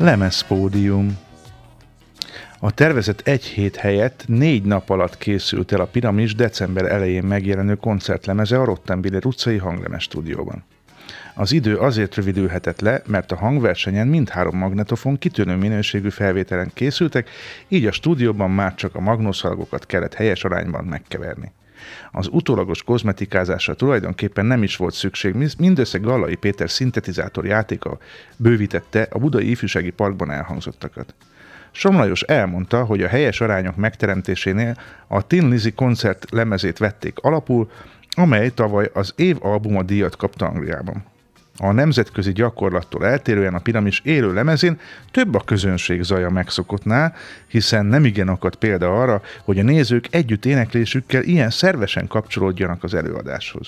Lemezpódium. A tervezett 1 hét helyett 4 nap alatt készült el a Piramis december elején megjelenő koncertlemeze a Rottenbiller utcai hanglemes stúdióban. Az idő azért rövidülhetett le, mert a hangversenyen mindhárom magnetofon kitűnő minőségű felvételen készültek, így a stúdióban már csak a magnószalagokat kellett helyes arányban megkeverni. Az utólagos kozmetikázásra tulajdonképpen nem is volt szükség, mindössze Gallai Péter szintetizátor játéka bővítette a Budai Ifjúsági Parkban elhangzottakat. Somlajos elmondta, hogy a helyes arányok megteremtésénél a Tin Lizzy koncert lemezét vették alapul, amely tavaly az év albuma díjat kapta Angliában. A nemzetközi gyakorlattól eltérően a Piramis élő lemezén több a közönség zaja megszokottnál, hiszen nemigen akadt példa arra, hogy a nézők együtt éneklésükkel ilyen szervesen kapcsolódjanak az előadáshoz.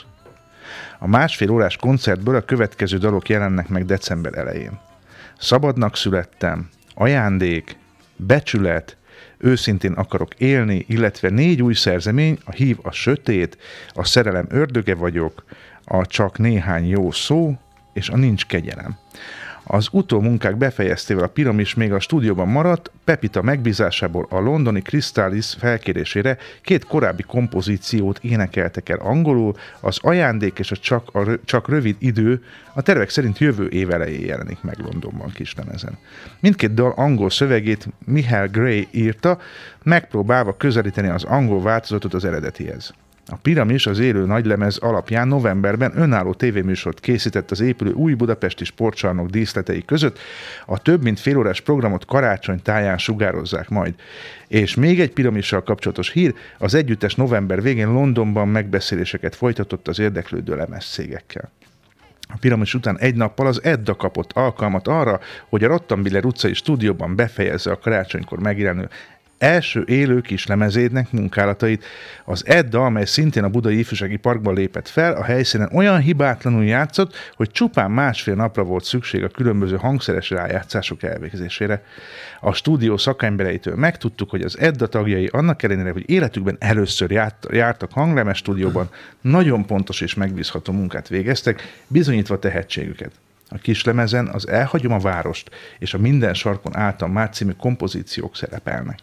A 1,5 órás koncertből a következő dalok jelennek meg december elején. Szabadnak születtem, Ajándék, Becsület, Őszintén akarok élni, illetve 4 új szerzemény, a Hív a sötét, a Szerelem ördöge vagyok, a Csak néhány jó szó, és a Nincs kegyelem. Az utómunkák befejeztével a Piramis még a stúdióban maradt, Pepita megbízásából a londoni Crystalis felkérésére 2 korábbi kompozíciót énekeltek el angolul, az Ajándék és a Csak rövid idő a tervek szerint jövő év elején jelenik meg Londonban kislemezen. Mindkét dal angol szövegét Michael Gray írta, megpróbálva közelíteni az angol változatot az eredetihez. A Piramis az élő nagylemez alapján novemberben önálló tévéműsort készített az épülő új budapesti sportcsarnok díszletei között, a több mint fél órás programot karácsony táján sugározzák majd. És még egy Piramissal kapcsolatos hír, az együttes november végén Londonban megbeszéléseket folytatott az érdeklődő lemezcégekkel. A Piramis után 1 nappal az Edda kapott alkalmat arra, hogy a Rottenbiller utcai stúdióban befejezze a karácsonykor megjelenő első élő kislemezének munkálatait. Az Edda, amely szintén a Budai Ifjúsági Parkban lépett fel, a helyszínen olyan hibátlanul játszott, hogy csupán 1,5 napra volt szükség a különböző hangszeres rájátszások elvégzésére. A stúdió szakembereitől megtudtuk, hogy az Edda tagjai annak ellenére, hogy életükben először jártak hanglemes stúdióban, nagyon pontos és megbízható munkát végeztek, bizonyítva tehetségüket. A kislemezen az Elhagyom a várost és a Minden sarkon álltam már című kompozíciók szerepelnek.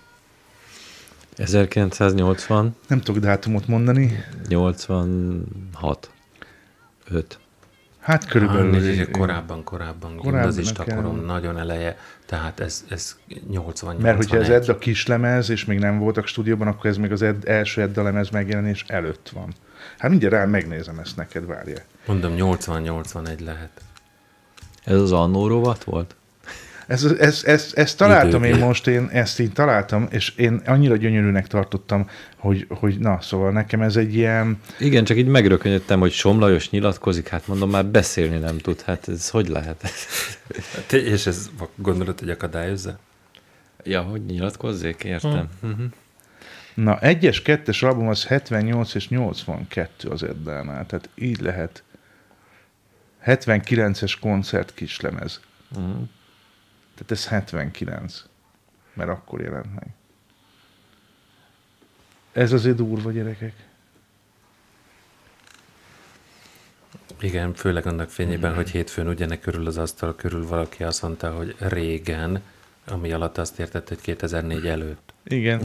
1980. Nem tudok dátumot mondani. 86. 5. Hát körülbelül. Korábban gimnazista korom, nagyon eleje, tehát ez 88. Mert hogyha ez Edda kislemez, és még nem voltak stúdióban, akkor ez még az első Edda lemez megjelenés előtt van. Hát mindjárt rá megnézem ezt neked, várjál. Mondom, 80-81 lehet. Ez az Annó rovat volt? Ezt találtam én most, én ezt így találtam, és én annyira gyönyörűnek tartottam, hogy na, szóval nekem ez egy ilyen... Igen, csak így megrökönyödtem, hogy Somlajos nyilatkozik, hát mondom, már beszélni nem tud, hát ez hogy lehet? És ez gondolod, hogy akadályozza? Ja, hogy nyilatkozzék, értem. Na, 1-es, 2-es album az 78 és 82 az Eddánál, tehát így lehet 79-es koncert kislemez. Tehát ez 79, mert akkor jelent meg. Ez azért durva, gyerekek. Igen, főleg annak fényében, hogy hétfőn ugyanek körül az asztal körül valaki azt mondta, hogy régen, ami alatt azt értett, hogy 2004 előtt. Igen.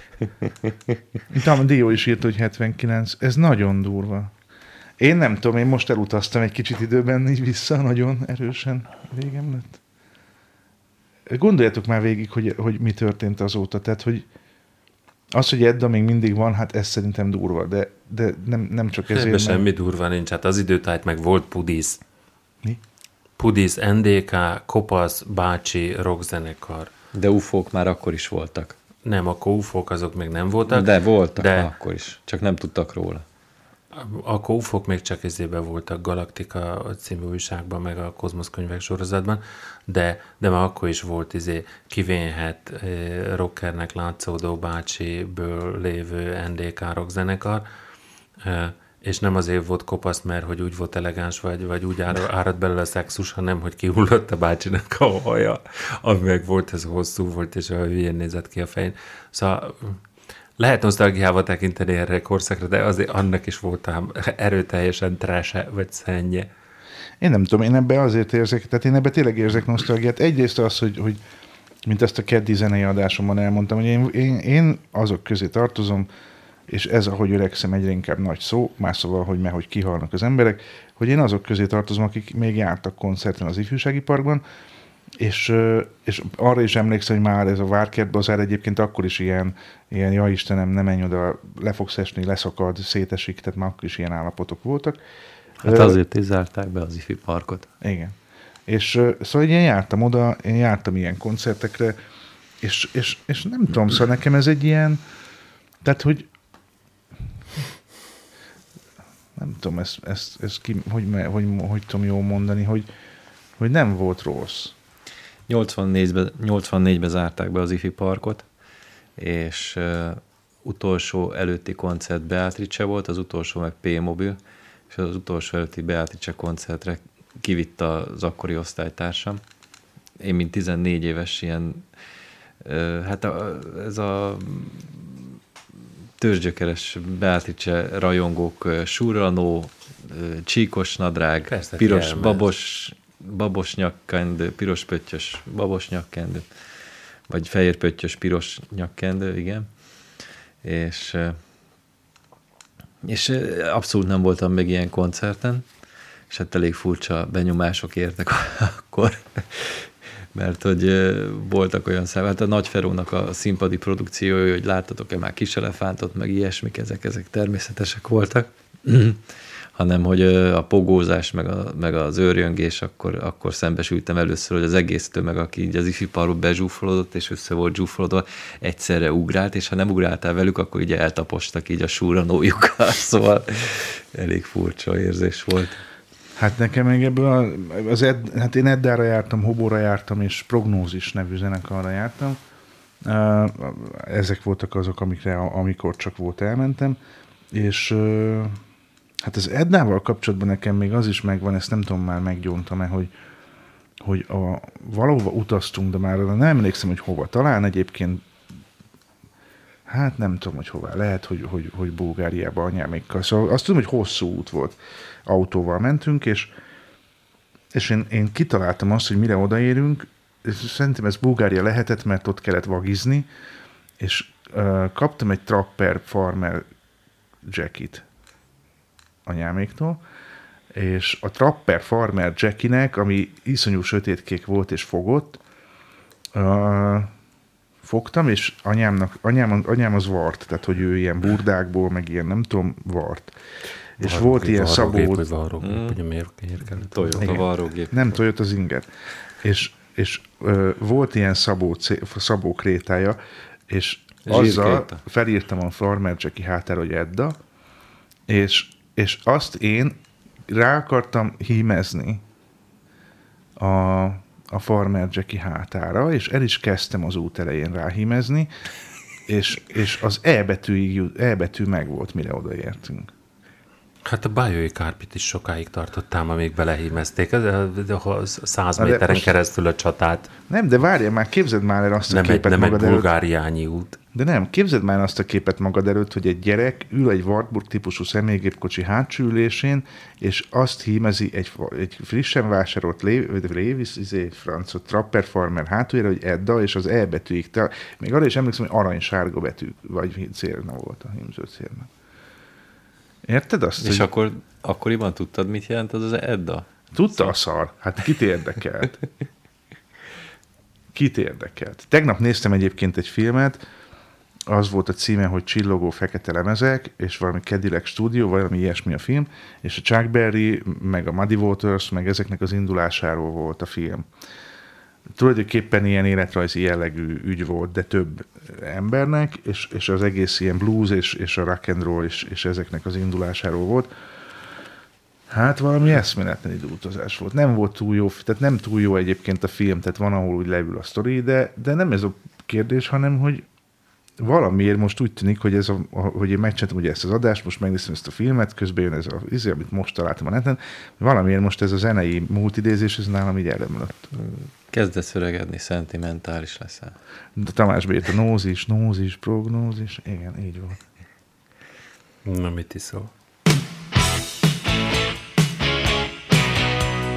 Talán Dió is írt, hogy 79. Ez nagyon durva. Én nem tudom, én most elutaztam egy kicsit időben így vissza, nagyon erősen végem lett. Gondoljatok már végig, hogy mi történt azóta. Tehát, hogy az, hogy Edda még mindig van, hát ez szerintem durva, de nem csak ezért. Ebben semmi durva nincs, hát az időtájt meg volt Pudisz. Mi? Pudisz, NDK, Kopasz, Bácsi, rockzenekar. De UFO-k már akkor is voltak. Nem, akkor UFO-k azok még nem voltak. De voltak akkor is, csak nem tudtak róla. Akkor UFO-k még csak ezében voltak, Galaktika című újságban, meg a Kozmosz könyvek sorozatban, de már akkor is volt kivénhet rockernek látszódó Bácsiből lévő NDK rockzenekar, és nem azért volt kopasz, mert hogy úgy volt elegáns, vagy úgy árad belőle a szexus, hanem hogy kihullott a bácsinak a haja, ami meg volt, ez hosszú volt, és olyan hülyén nézett ki a fején. Szóval lehet nosztalgiával tekinteni erre a korszakra, de azért annak is voltam erőteljesen trash vagy szennye. Én nem tudom, én ebben azért érzek, tehát én ebben tényleg érzek nosztalgiát. Egyrészt az, hogy mint ezt a keddi zenei adásomban elmondtam, hogy én azok közé tartozom, és ez, ahogy öregszem, egyre inkább nagy szó, más szóval, hogy kihalnak az emberek, hogy én azok közé tartozom, akik még jártak koncerten az ifjúsági parkban, és arra is emlékszem, hogy már ez a Várkert bazár egyébként akkor is ilyen ja Istenem, nem menj oda, le fogsz esni, leszakad, szétesik, tehát már akkor is ilyen állapotok voltak. Hát azért is zárták be az ifi parkot. Igen. És szóval én jártam oda, én jártam ilyen koncertekre, és nem tudom, szóval nekem ez egy ilyen, tehát, hogy nem tudom, ez ki, hogy tudom jól mondani, hogy nem volt rossz. 84-ben zárták be az ifi parkot, és utolsó előtti koncert Beatrice volt, az utolsó meg P-mobil, és az utolsó előtti Beatrice koncertre kivitt az akkori osztálytársam. Én, mint 14 éves ilyen, hát ez a tőzsgyökeres Beatrice rajongók, surranó, csíkos nadrág, persze, piros babos nyakkendő, piros pöttyös babos nyakkendő, vagy fehér pöttyös piros nyakkendő, igen. És abszolút nem voltam még ilyen koncerten, és hát elég furcsa benyomások értek akkor, mert hogy voltak olyan hát a Nagy Ferónak a színpadi produkciója, hogy láttatok-e már Kis elefántot, meg ilyesmik, ezek természetesek voltak, hanem hogy a pogózás, meg az őrjöngés, akkor szembesültem először, hogy az egész tömeg, aki így az ifi parkba bezsúfolódott, és össze volt zsúfolódva, egyszerre ugrált, és ha nem ugráltál velük, akkor így eltapostak így a surranójukkal, szóval elég furcsa érzés volt. Hát nekem még ebből hát én Eddára jártam, Hobóra jártam, és Prognózis nevű zenekarra jártam. Ezek voltak azok, amikor csak volt elmentem, és hát az Eddával kapcsolatban nekem még az is megvan, ezt nem tudom, már meggyóntam-e, hogy valahova utaztunk, de már nem emlékszem, hogy hova. Talán egyébként, hát nem tudom, hogy hova. Lehet, hogy Bulgáriába anyámékkal. Szóval azt tudom, hogy hosszú út volt. Autóval mentünk, és én kitaláltam azt, hogy mire odaérünk, és szerintem ez Bulgária lehetett, mert ott kellett vagizni, és kaptam egy Trapper Farmer jacket anyáméktól, és a Trapper Farmer jackinek, ami iszonyú sötétkék volt és fogott, fogtam, és anyám az vart, tehát hogy ő ilyen burdákból, meg ilyen nem tudom, vart. És varrógép, volt ilyen szabó... Ugye miért kellett? Toyota varrógép. Nem, Toyota Zinger. És volt ilyen szabó krétája, és azzal felírtam a Farmer Jackie hátára, hogy Edda, és azt én rá akartam hímezni a Farmer Jackie hátára, és el is kezdtem az út elején ráhímezni, és az E betű meg volt, mire odaértünk. Hát a Bajói Kárpit is sokáig tartottál, ma még belehímezték, 100 méteren keresztül a csatát. Nem, de várjál már, képzeld már el azt a képet magad előtt. Nem egy bulgáriányi út. De nem, képzeld már azt a képet magad előtt, hogy egy gyerek ül egy Wartburg típusú személygépkocsi hátsó ülésén, és azt hímezi egy frissen vásárolt Levis francot Trapper Farmer hátuljára, hogy Edda, és az E betűig. Még arra is emlékszem, hogy aranysárga betű, vagy célna volt a hímző célna. Érted azt? És akkoriban tudtad, mit jelent az Edda? Tudta a szar. Hát kit érdekelt? Kit érdekelt? Tegnap néztem egyébként egy filmet, az volt a címe, hogy Csillogó fekete lemezek, és valami Cadillac Studio, valami ilyesmi a film, és a Chuck Berry, meg a Muddy Waters, meg ezeknek az indulásáról volt a film. Tulajdonképpen ilyen életrajzi jellegű ügy volt, de több embernek, és az egész ilyen blues és a rock and roll és ezeknek az indulásáról volt. Hát valami eszméletlen időutazás volt. Nem volt túl jó, tehát nem túl jó egyébként a film, tehát van, ahol úgy leül a sztori, de nem ez a kérdés, hanem, hogy valamiért most úgy tűnik, hogy hogy én megcsináltam ugye ezt az adást, most megnéztem ezt a filmet, közben jön ez amit most találtam a neten, valamiért most ez a zenei múltidézés, ez nálam így elömlött. Kezdesz öregedni, szentimentális leszel. De Tamás Béta, nózis, prognózis, igen, így volt. Na, mit iszol?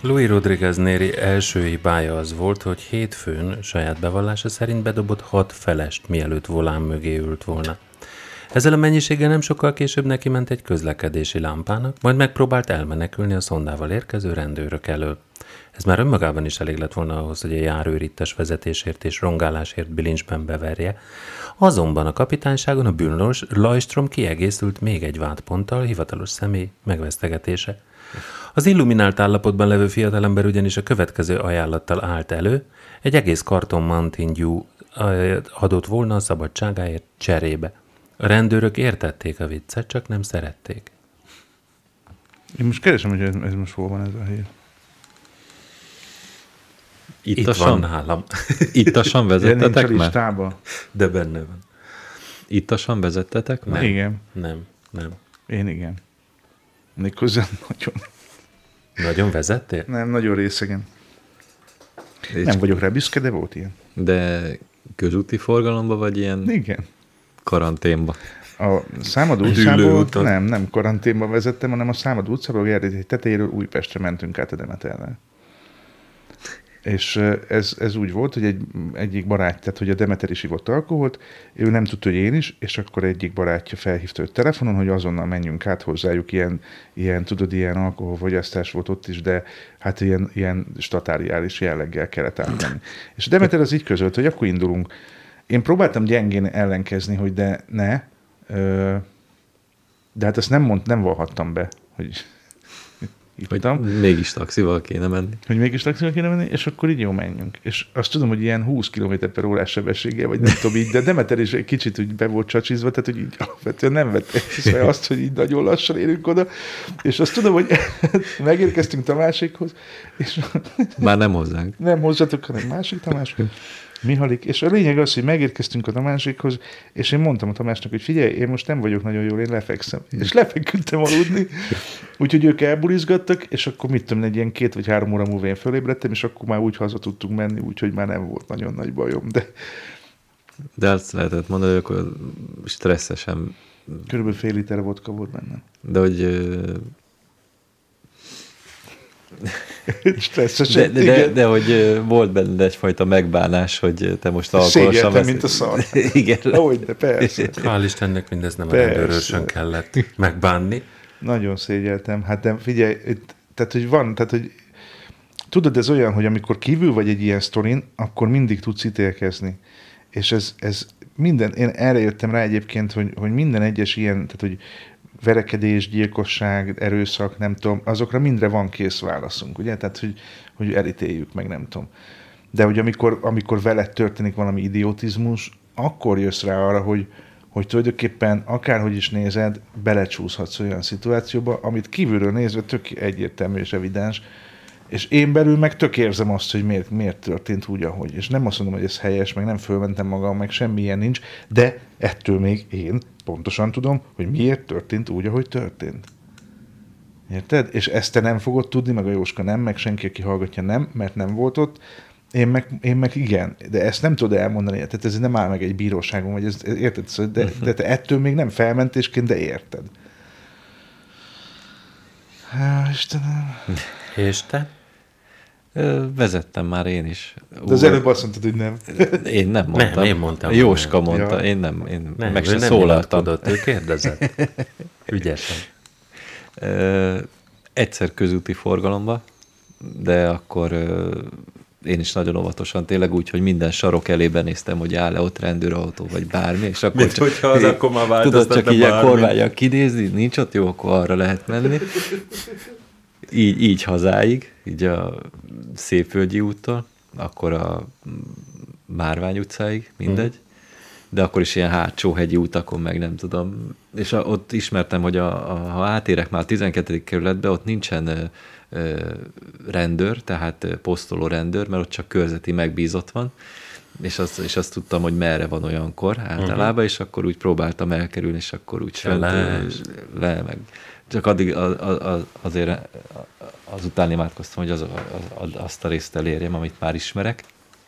Louis Rodriguez Néri első hibája az volt, hogy hétfőn saját bevallása szerint bedobott 6 felest, mielőtt volán mögé ült volna. Ezzel a mennyiséggel nem sokkal később neki ment egy közlekedési lámpának, majd megpróbált elmenekülni a szondával érkező rendőrök elől. Ez már önmagában is elég lett volna ahhoz, hogy a járőr ittes vezetésért és rongálásért bilincsben beverje. Azonban a kapitányságon a bűnös Lajstrom kiegészült még egy vádponttal, hivatalos személy megvesztegetése. Az illuminált állapotban levő fiatalember ugyanis a következő ajánlattal állt elő, egy egész karton Mountain Dew adott volna a szabadságáért cserébe. A rendőrök értették a viccet, csak nem szerették. Én most keresem, hogy ez most hol van ez a hír. Itt van nálam. Ittasan vezettetek már? De benne van. Ittasan vezettetek már? Igen. Nem. Én igen. Méghozzá nagyon. Nagyon vezettél? Nem, nagyon részegen. Nem vagyok rá büszke, de volt ilyen. De közúti forgalomba, vagy ilyen igen. Karanténba? A Számadó utcából nem karanténba vezettem, hanem a Számadó utcából Gergely tetejéről Újpestre mentünk át a Demeterrel. És ez úgy volt, hogy egyik barát, tehát hogy a Demeter is ivott alkoholt, ő nem tudta, hogy én is, és akkor egyik barátja felhívta őt telefonon, hogy azonnal menjünk át hozzájuk, ilyen alkoholfogyasztás volt ott is, de hát ilyen statáriális jelleggel kellett átmenni. És a Demeter az így közölt, hogy akkor indulunk. Én próbáltam gyengén ellenkezni, hogy de ne, de hát ezt nem valhattam be, hogy mégis taxival kéne menni. És akkor így jó menjünk. És azt tudom, hogy ilyen 20 km/h sebességgel, vagy nem tudom így, de Demeter is egy kicsit úgy be volt csacsizva, tehát hogy így alapvetően nem vette észre azt, hogy így nagyon lassan érünk oda. És azt tudom, hogy megérkeztünk Tamásékhoz, és már nem hozzánk. Nem hozzatok, hanem másik Tamáshoz. Mihalik, és a lényeg az, hogy megérkeztünk a Tamásékhoz, és én mondtam a Tamásnak, hogy figyelj, én most nem vagyok nagyon jól, én lefekszem. És lefeküdtem aludni, úgyhogy ők elbulizgattak, és akkor mit tudom, egy ilyen 2 vagy 3 óra múlva én fölébredtem, és akkor már úgy haza tudtunk menni, úgyhogy már nem volt nagyon nagy bajom. De azt lehetett mondani, hogy akkor stresszesen... Körülbelül fél liter vodka volt bennem. De hogy... Stresszesen, de hogy volt benne egyfajta megbánás, hogy te most alkoholosan vesz... mint a szar. Igen. Ahogy, de persze. Hál' Istennek mindez nem a rendőrösön kellett megbánni. Nagyon szégyeltem. Hát de figyelj, tehát hogy tudod, ez olyan, hogy amikor kívül vagy egy ilyen sztorin, akkor mindig tudsz ítélkezni. És ez minden, én erre jöttem rá egyébként, hogy minden egyes ilyen, tehát hogy verekedés, gyilkosság, erőszak, nem tudom, azokra mindre van kész válaszunk, ugye? Tehát, hogy elítéljük meg, nem tudom. De hogy amikor veled történik valami idiotizmus, akkor jössz rá arra, hogy tulajdonképpen akárhogy is nézed, belecsúszhatsz olyan szituációba, amit kívülről nézve tök egyértelmű és evidens, és én belül meg tök érzem azt, hogy miért történt úgy, ahogy. És nem azt mondom, hogy ez helyes, meg nem fölmentem magam, meg semmi ilyen nincs, de ettől még én pontosan tudom, hogy miért történt úgy, ahogy történt. Érted? És ezt te nem fogod tudni, meg a Jóska nem, meg senki, aki hallgatja nem, mert nem volt ott. Én meg igen, de ezt nem tudod elmondani, tehát ez nem áll meg egy bíróságon, vagy ez, érted? De te ettől még nem felmentésként, de érted. Há, Istenem. És te? Vezettem már én is. De az előbb azt mondtad, hogy nem. Én nem mondtam. Nem, én mondtam. Jóska mondta, ja. Én meg sem szólaltam. Tudott, ő kérdezett. Ügyesen. Egyszer közúti forgalomba, de akkor én is nagyon óvatosan, tényleg úgy, hogy minden sarok elében néztem, hogy áll-e ott rendőrautó, vagy bármi, és akkor mint hogyha az akkor már változtatna tudod, csak így a kormányon kinézni, nincs ott, jó, akkor arra lehet menni. Így hazáig, így a Szépvölgyi úttól, akkor a Márvány utcáig, mindegy, de akkor is ilyen hátsó hegyi utakon, meg nem tudom. És ott ismertem, hogy ha átérek már a 12. kerületbe, ott nincsen rendőr, tehát posztoló rendőr, mert ott csak körzeti megbízott van, és azt tudtam, hogy merre van olyankor általában, és akkor úgy próbáltam elkerülni, és akkor úgy le meg. Csak addig azért azután imádkoztam, hogy azt a részt elérjem, amit már ismerek.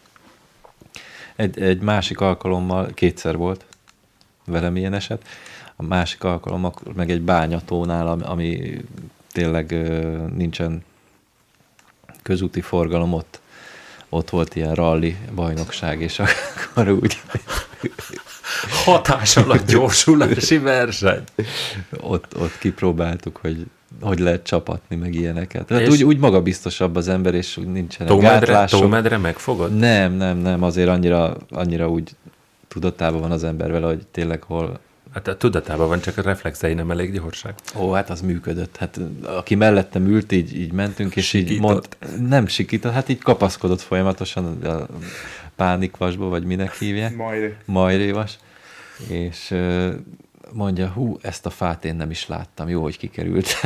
Egy másik alkalommal, 2-szer volt velem ilyen eset, a másik alkalommal meg egy bányatónál, ami tényleg nincsen közúti forgalom, ott volt ilyen rally bajnokság, és akkor úgy... Hatás alatt gyorsulási verseny. Ott kipróbáltuk, hogy lehet csapatni, meg ilyeneket. Tehát úgy magabiztosabb az ember, és úgy nincsenek gátlások. Tómedre megfogod? Nem, azért annyira úgy tudatában van az ember vele, hogy tényleg hol... Hát a tudatában van, csak a reflexei nem elég gyorsak. Ó, hát az működött. Hát aki mellettem ült, így mentünk, és Sikított. így nem sikított, hát így kapaszkodott folyamatosan a pánikvasba, vagy minek hívják? Majrévas. És mondja, hú, ezt a fát én nem is láttam, jó, hogy kikerült.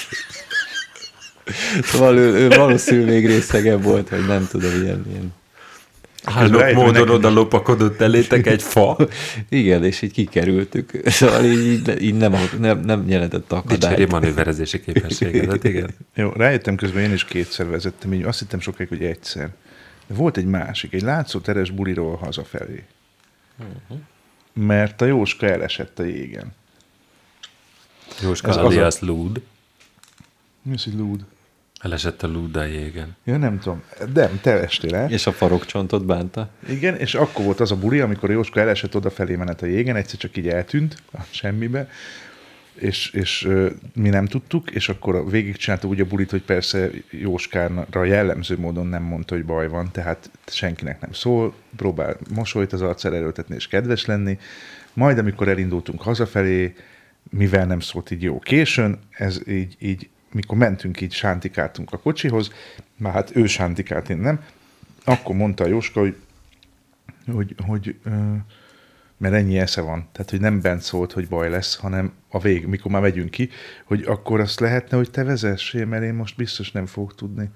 Szóval ő valószínűleg még részegen volt, hogy nem tudom, ilyen Hálók módon oda lopakodott elétek egy fa. Igen, és így kikerültük. Szóval így nem jelentett akadályt. Dicséri manőverezési képességedet, igen. Jó, rájöttem közben, én is kétszer vezettem, így azt hittem sokáig, hogy egyszer. De volt egy másik, egy látszóteres buliról hazafelé. Mert a Jóska elesett a jégen. Jóska alias Lúd. Mi az, hogy Lúd? Elesett a Lúd a jégen. Ja, nem tudom. De te estél el. És a farokcsontot bánta. Igen, és akkor volt az a buli, amikor a Jóska elesett odafelé menet a jégen, egyszer csak így eltűnt a semmibe, és mi nem tudtuk, és akkor végigcsináltuk úgy a bulit, hogy persze Jóskára jellemző módon nem mondta, hogy baj van, tehát senkinek nem szól, próbál mosolyt az arcára erőltetni és kedves lenni, majd amikor elindultunk hazafelé, mivel nem szólt így jó későn, ez így mikor mentünk, így sántikáltunk a kocsihoz, már hát ő sántikált, én nem, akkor mondta a Jóska, hogy mert ennyi esze van, tehát hogy nem bent szólt, hogy baj lesz, hanem a vég, mikor már megyünk ki, hogy akkor azt lehetne, hogy te vezessél, mert én most biztos nem fogok tudni.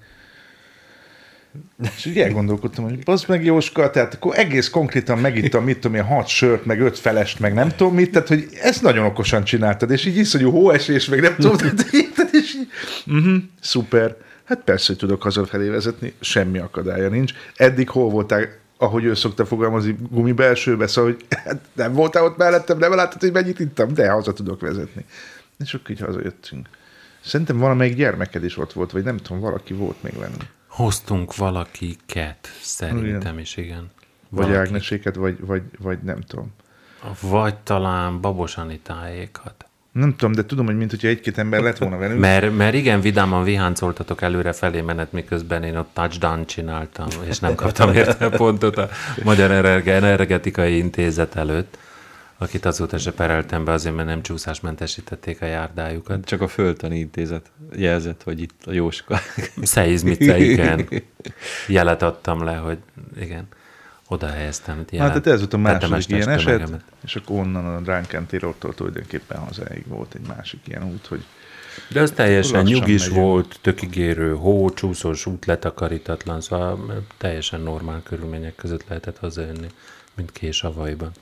És így elgondolkodtam, hogy bazd meg Jóska, tehát akkor egész konkrétan megittam, mit tudom én, 6 sört, meg 5 felest, meg nem tudom mit, tehát hogy ezt nagyon okosan csináltad, és így iszonyú hóesés, meg nem tudom, és így, szuper. Hát persze, hogy tudok hazafelé vezetni, semmi akadálya nincs. Eddig hol voltál, ahogy ő szokta fogalmazni, gumibelsőbe, szóval, hogy hát nem voltál ott mellettem, nem láttad, hogy mennyit ittam, de haza tudok vezetni. És akkor így hazajöttünk. Szerintem valamelyik gyermeked is ott volt, vagy nem tudom, valaki volt még lenni. Hoztunk valakiket, szerintem is, igen. Vagy Valaki. Ágneséket, vagy nem tudom. Vagy talán Babos Anitáékat. Nem tudom, de tudom, hogy mint hogyha egy-két ember lett volna velünk. Mert igen, vidáman viháncoltatok előre felé menet, miközben én ott touchdown csináltam, és nem kaptam érte pontot a Magyar Energetikai Intézet előtt, akit azóta se pereltem be azért, mert nem csúszásmentesítették a járdájukat. Csak a Földtani Intézet jelzett, hogy itt a Jóska. Szeizmice, igen. Jelet adtam le, hogy igen, oda helyeztem. Hát tehát ez volt a második ilyen eset, és akkor onnan a Dránkántérottól tulajdonképpen hazáig volt egy másik ilyen út, hogy de az teljesen nyugis megyünk. volt, tökigérő hó, csúszós út, letakarítatlan, szóval teljesen normál körülmények között lehetett hazajönni, mint Késavajban.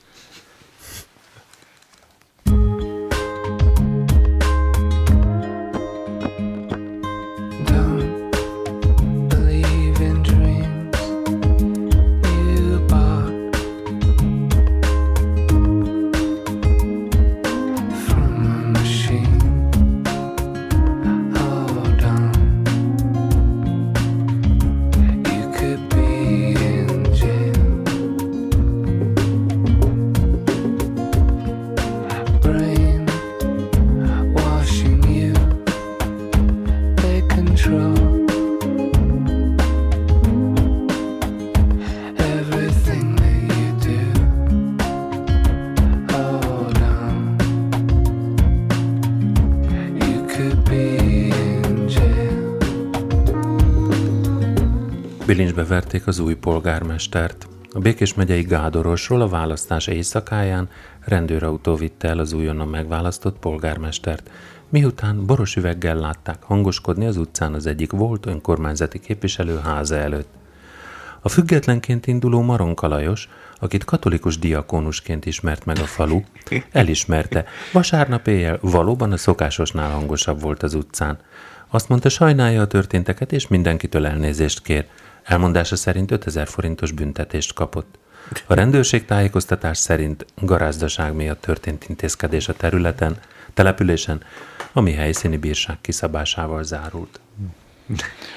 Bilincsbe verték az új polgármestert. A Békés megyei Gádorosról a választás éjszakáján rendőrautó vitte el az újonnan megválasztott polgármestert, miután boros üveggel látták hangoskodni az utcán az egyik volt önkormányzati képviselő háza előtt. A függetlenként induló Maronka Lajos, akit katolikus diakónusként ismert meg a falu, elismerte, vasárnap éjjel valóban a szokásosnál hangosabb volt az utcán. Azt mondta, sajnálja a történteket, és mindenkitől elnézést kér. Elmondása szerint 5000 forintos büntetést kapott. A rendőrség tájékoztatás szerint garázdaság miatt történt intézkedés a településen, ami helyszíni bírság kiszabásával zárult.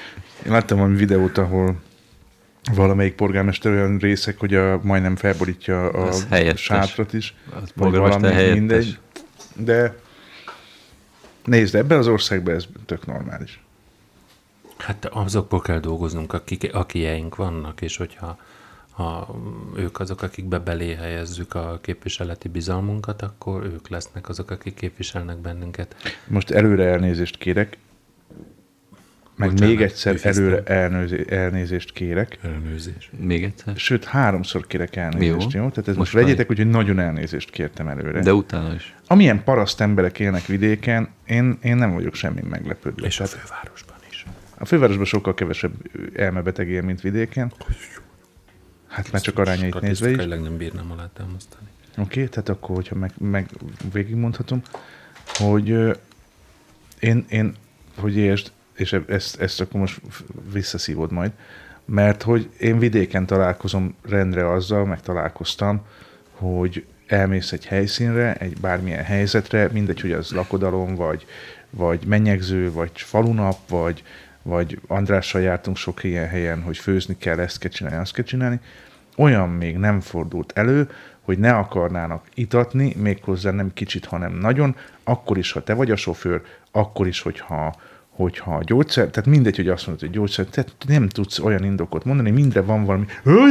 Én láttam valami videót, ahol valamelyik polgármester olyan részek, hogy majdnem felborítja a sátrat is. Vagy valami, mindegy. De nézd, ebben az országban ez tök normális. Hát azokból kell dolgoznunk, akijeink vannak, és hogyha ők azok, akikbe belé helyezzük a képviseleti bizalmunkat, akkor ők lesznek azok, akik képviselnek bennünket. Most előre elnézést kérek, meg bocsánat, még egyszer előre elnézést kérek. Elnézést. Még egyszer? Sőt, 3-szor kérek elnézést, jó? Tehát ez most vegyétek, úgyhogy nagyon elnézést kértem előre. De utána is. Amilyen paraszt emberek élnek vidéken, én nem vagyok semmi meglepődve. És a fővárosban is. A fővárosban sokkal kevesebb elmebeteg él, mint vidéken. Hát már csak arányait nézve is. Nem bírnám alátámasztani. Oké, tehát akkor, hogyha meg végigmondhatom, hogy én hogy értsd, és ezt akkor most visszaszívod majd, mert hogy én vidéken találkozom rendre azzal, meg találkoztam, hogy elmész egy helyszínre, egy bármilyen helyzetre, mindegy, hogy az lakodalom, vagy mennyegző, vagy falunap, vagy Andrással jártunk sok ilyen helyen, hogy főzni kell, ezt kell csinálni, azt kell csinálni. Olyan még nem fordult elő, hogy ne akarnának itatni, méghozzá nem kicsit, hanem nagyon, akkor is, ha te vagy a sofőr, akkor is, hogyha gyógyszer, tehát mindegy, hogy azt mondod, hogy gyógyszer, tehát nem tudsz olyan indokot mondani, mindre van valami,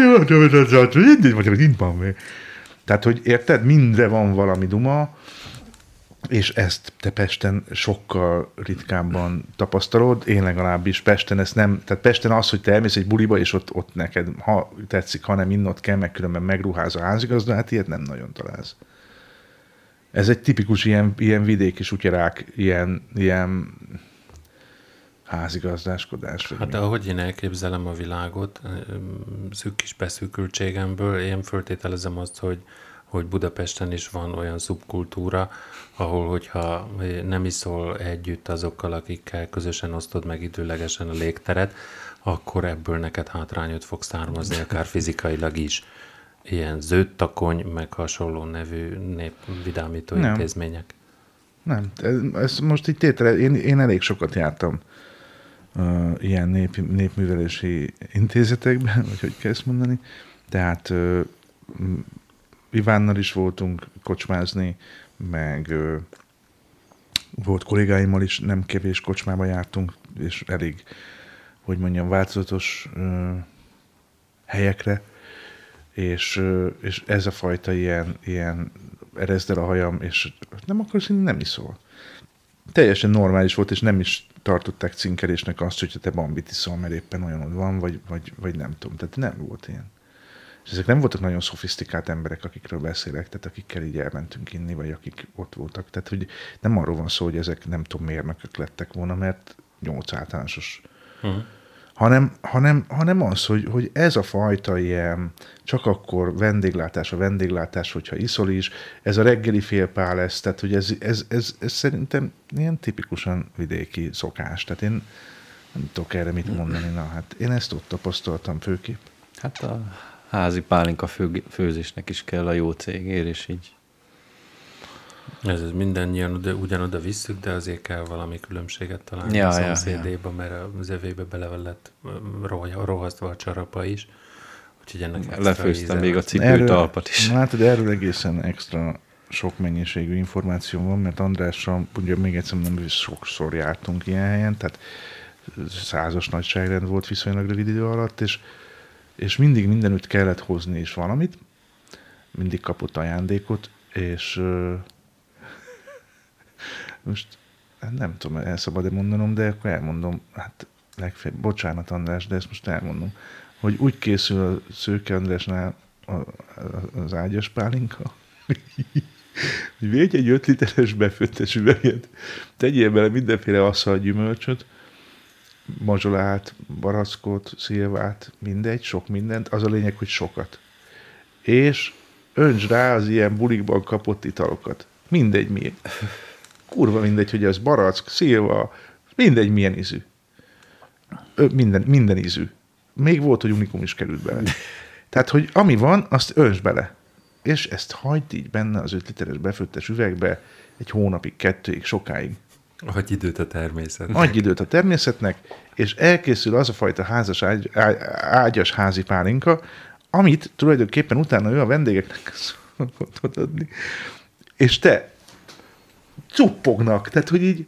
tehát, hogy érted, mindre van valami duma, és ezt te Pesten sokkal ritkábban tapasztalod, én legalábbis Pesten ezt nem, tehát Pesten az, hogy te elmész egy buliba, és ott neked, ha tetszik, hanem innot kell, meg különben megruház a házigazda, hát ilyet nem nagyon találsz. Ez egy tipikus ilyen vidéki sutyarák, ilyen házigazdáskodás. Hát ahogy én elképzelem a világot, szűk kis beszűkültségemből, én föltételezem azt, hogy Budapesten is van olyan szubkultúra, ahol, hogyha nem iszol együtt azokkal, akikkel közösen osztod meg időlegesen a légteret, akkor ebből neked hátrányot fog származni, akár fizikailag is. Ilyen zöldtakony, meg hasonló nevű népvidámító intézmények. Nem, ez most így tétele, én elég sokat jártam ilyen népművelési intézetekben, vagy hogy kell ezt mondani. Tehát Ivánnal is voltunk kocsmázni, meg volt kollégáimmal is, nem kevés kocsmába jártunk, és elég, hogy mondjam, változatos helyekre, és ez a fajta ilyen erezd el a hajam, és nem akarsz inni, nem iszol. Teljesen normális volt, és nem is tartották cinkelésnek azt, hogyha te bambit iszol, mert éppen olyanod van, vagy nem tudom. Tehát nem volt ilyen. És ezek nem voltak nagyon szofisztikált emberek, akikről beszélek, tehát akikkel így elmentünk inni, vagy akik ott voltak. Tehát, hogy nem arról van szó, hogy ezek nem tudom mérnökök lettek volna, mert 8 általánosos. Hanem az, hogy ez a fajta ilyen, csak akkor vendéglátás, hogyha iszol is, ez a reggeli félpál lesz, tehát hogy ez szerintem ilyen tipikusan vidéki szokás. Tehát én nem tudok erre mit mondani. Na hát én ezt ott tapasztaltam főképp. Hát a házi pálinka főzésnek is kell a jó cégér, és így. Ez mindannyian ugyanoda visszük, de azért kell valami különbséget találni a szomszédéba, mert az övébe bele lett rohasztva a csarapa is. Úgyhogy ennek lefőztem még a cipőtalpat is. Látod, erről egészen extra sok mennyiségű információ van, mert Andrással, ugye még egyszer mondom, sokszor jártunk ilyen helyen, tehát 100-as nagyságrend volt viszonylag rövid idő alatt, és mindig mindenütt kellett hozni is valamit, mindig kapott ajándékot, és most nem tudom, el szabad-e mondanom, de akkor elmondom, hát legfeljebb, bocsánat András, de ezt most elmondom, hogy úgy készül a Szőke Andrásnál az ágyas pálinka, hogy védj egy 5 literes befőttes üveget, tegyél bele mindenféle asszal gyümölcsöt, mazsolát, barackot, szilvát, mindegy, sok mindent, az a lényeg, hogy sokat. És öntsd rá az ilyen bulikban kapott italokat. Mindegy milyen. Kurva mindegy, hogy ez barack, szilva, mindegy milyen ízű. Minden ízű. Még volt, hogy unikum is került bele. Tehát, hogy ami van, azt öntsd bele. És ezt hagyd így benne az 5 literes befőttes üvegbe egy hónapig, 2-ig, sokáig. Adj időt a természetnek. Adj időt a természetnek, és elkészül az a fajta házas ágyas házi pálinka, amit tulajdonképpen utána ő a vendégeknek szokott adni. És te cuppognak, tehát hogy így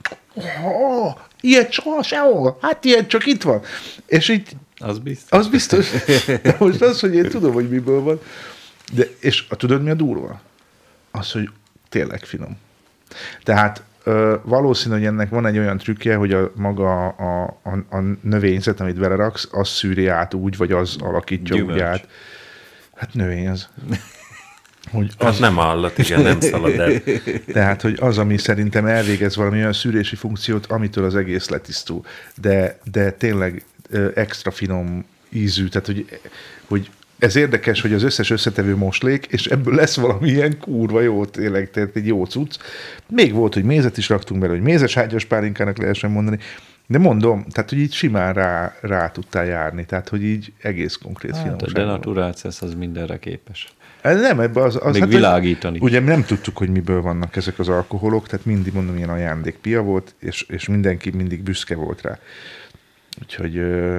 ilyet soha sehol, hát ilyet csak itt van. És így az biztos. Az biztos. De most az, hogy én tudom, hogy miből van. De, és tudod, mi a durva? Az, hogy tényleg finom. Tehát valószínű, hogy ennek van egy olyan trükkje, hogy maga a növényzet, amit beleraksz, az szűri át úgy, vagy az alakítja úgy át. Hát növény az. Hogy az hát nem állat, igen, nem szalad el. Tehát, hogy az, ami szerintem elvégez valami olyan szűrési funkciót, amitől az egész letisztul. De tényleg extra finom ízű, tehát, hogy ez érdekes, hogy az összes összetevő moslék, és ebből lesz valami ilyen kurva jó, tényleg, tehát egy jó cucc. Még volt, hogy mézet is raktunk bele, hogy mézes ágyas pálinkának lehessen mondani, de mondom, tehát, hogy így simán rá tudtál járni, tehát, hogy így egész konkrét finomság. Hát a denaturációs az mindenre képes. Nem, ebbe az még hát világítani. Ugye nem tudtuk, hogy miből vannak ezek az alkoholok, tehát mindig mondom, ilyen ajándékpia volt, és mindenki mindig büszke volt rá. Úgyhogy...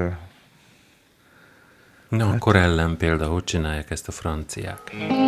Na, hát... akkor ellenpélda, hogy csinálják ezt a franciák?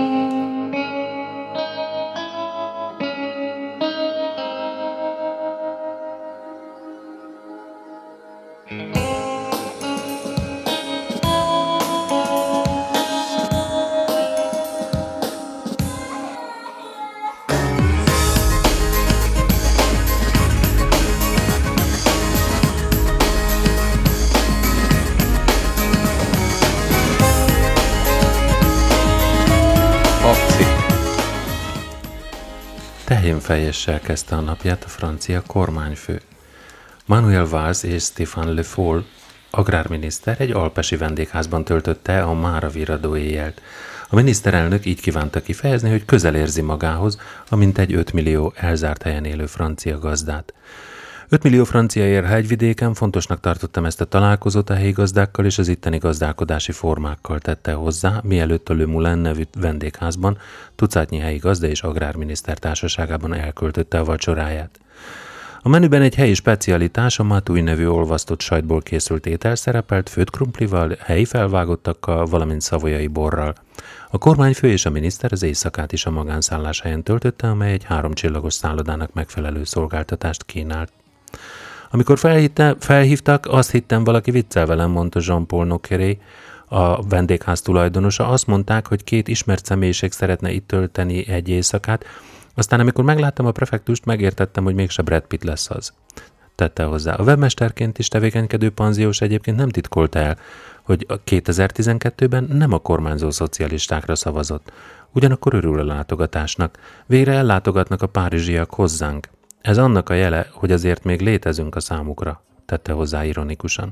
Tehénfejessel kezdte a napját a francia kormányfő. Manuel Valls és Stéphane Le Foll, agrárminiszter, egy alpesi vendégházban töltötte a mára virradó éjjelt. A miniszterelnök így kívánta kifejezni, hogy közel érzi magához a mintegy 5 millió elzárt helyen élő francia gazdát. 5 millió francia él hegyvidéken, fontosnak tartottam ezt a találkozót a helyi gazdákkal és az itteni gazdálkodási formákkal, tette hozzá, mielőtt a Le Moulin nevű vendégházban tucatnyi helyi gazda és agrárminiszter társaságában elköltötte a vacsoráját. A menüben egy helyi specialitás, a matouille nevű olvasztott sajtból készült étel szerepelt, főtt krumplival, helyi felvágottakkal, valamint szavoyai borral. A kormányfő és a miniszter az éjszakát is a magánszállás helyen töltötte, amely egy 3 csillagos szállodának megfelelő szolgáltatást kínált. Amikor felhívtak, azt hittem, valaki viccel velem, mondta Jean-Paul Nocqueré, a vendégház tulajdonosa. Azt mondták, hogy 2 ismert személyiség szeretne itt tölteni egy éjszakát, aztán amikor megláttam a prefektust, megértettem, hogy mégse Brad Pitt lesz az. Tette hozzá. A webmesterként is tevékenykedő panziós egyébként nem titkolta el, hogy 2012-ben nem a kormányzó szocialistákra szavazott. Ugyanakkor örül a látogatásnak. Végre ellátogatnak a párizsiak hozzánk. Ez annak a jele, hogy azért még létezünk a számukra, tette hozzá ironikusan.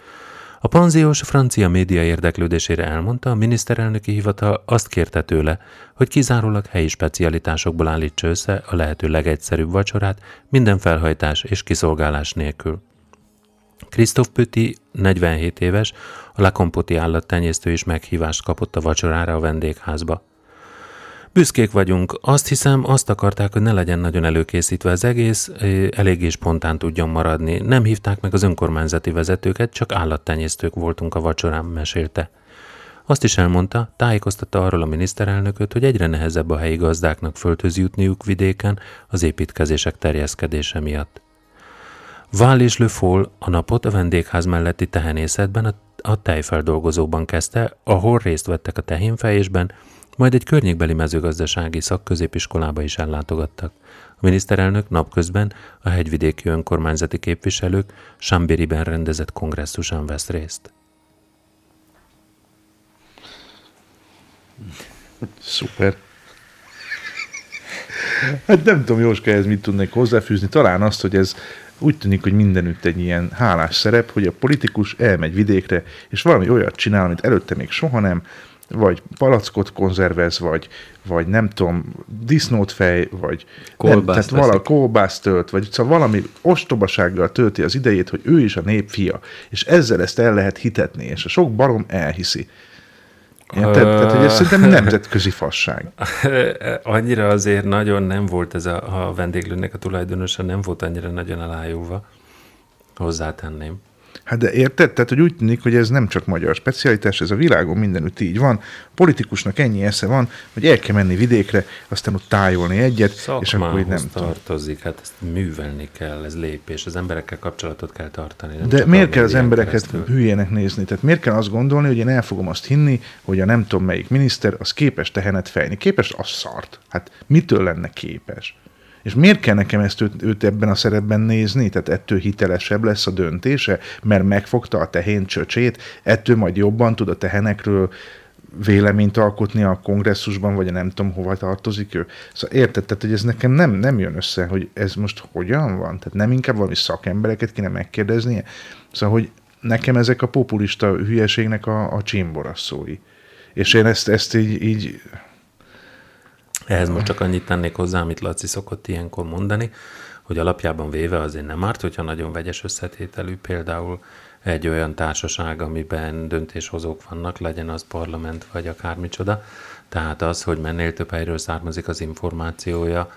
A panziós francia média érdeklődésére elmondta, a miniszterelnöki hivatal azt kérte tőle, hogy kizárólag helyi specialitásokból állítsa össze a lehető legegyszerűbb vacsorát, minden felhajtás és kiszolgálás nélkül. Christophe Petit, 47 éves, a La Compoti állattenyésztő is meghívást kapott a vacsorára a vendégházba. Büszkék vagyunk. Azt hiszem, azt akarták, hogy ne legyen nagyon előkészítve az egész, eléggé spontán tudjon maradni. Nem hívták meg az önkormányzati vezetőket, csak állattenyésztők voltunk a vacsorán, mesélte. Azt is elmondta, tájékoztatta arról a miniszterelnököt, hogy egyre nehezebb a helyi gazdáknak földhöz jutniuk vidéken az építkezések terjeszkedése miatt. Valls és Le Foll a napot a vendégház melletti tehenészetben, a tejfeldolgozóban kezdte, ahol részt vettek a tehénfejésben, majd egy környékbeli mezőgazdasági szakközépiskolába is ellátogattak. A miniszterelnök napközben a hegyvidéki önkormányzati képviselők Chambéryben rendezett kongresszuson vesz részt. Szuper. Hát nem tudom, Jóska, ez mit tudnék hozzáfűzni. Talán azt, hogy ez úgy tűnik, hogy mindenütt egy ilyen hálás szerep, hogy a politikus elmegy vidékre, és valami olyat csinál, amit előtte még soha nem, vagy palackot konzervez, vagy nem tudom, disznótfej, vagy kolbászt tölt, vagy szóval valami ostobasággal tölti az idejét, hogy ő is a nép fia, és ezzel ezt el lehet hitetni, és a sok barom elhiszi. Tehát, hogy ez szerintem nemzetközi fasság. Annyira azért nagyon nem volt ez a vendéglőnek a tulajdonosa, nem volt annyira nagyon elájulva. Hozzátenném. Hát de érted? Tehát, hogy úgy tűnik, hogy ez nem csak magyar specialitás, ez a világon mindenütt így van. Politikusnak ennyi esze van, hogy el kell menni vidékre, aztán ott tájolni egyet, és akkor így nem tartozik, hát ezt művelni kell, ez lépés, az emberekkel kapcsolatot kell tartani. De miért kell az embereket hülyének nézni? Tehát miért kell azt gondolni, hogy én el fogom azt hinni, hogy a nem tudom melyik miniszter, az képes tehenet fejni. Képes, az szart. Hát mitől lenne képes? És miért kell nekem ezt őt ebben a szerepben nézni? Tehát ettől hitelesebb lesz a döntése, mert megfogta a tehén csöcsét, ettől majd jobban tud a tehenekről véleményt alkotni a kongresszusban, vagy nem tudom, hova tartozik ő. Szóval érted, tehát, hogy ez nekem nem jön össze, hogy ez most hogyan van? Tehát nem inkább valami szakembereket kéne megkérdeznie? Szóval, hogy nekem ezek a populista hülyeségnek a csimborasszói. És én ezt így ehhez most csak annyit tennék hozzá, amit Laci szokott ilyenkor mondani, hogy alapjában véve azért nem árt, hogyha nagyon vegyes összetételű, például egy olyan társaság, amiben döntéshozók vannak, legyen az parlament, vagy akármicsoda. Tehát az, hogy mennél több helyről származik az információja,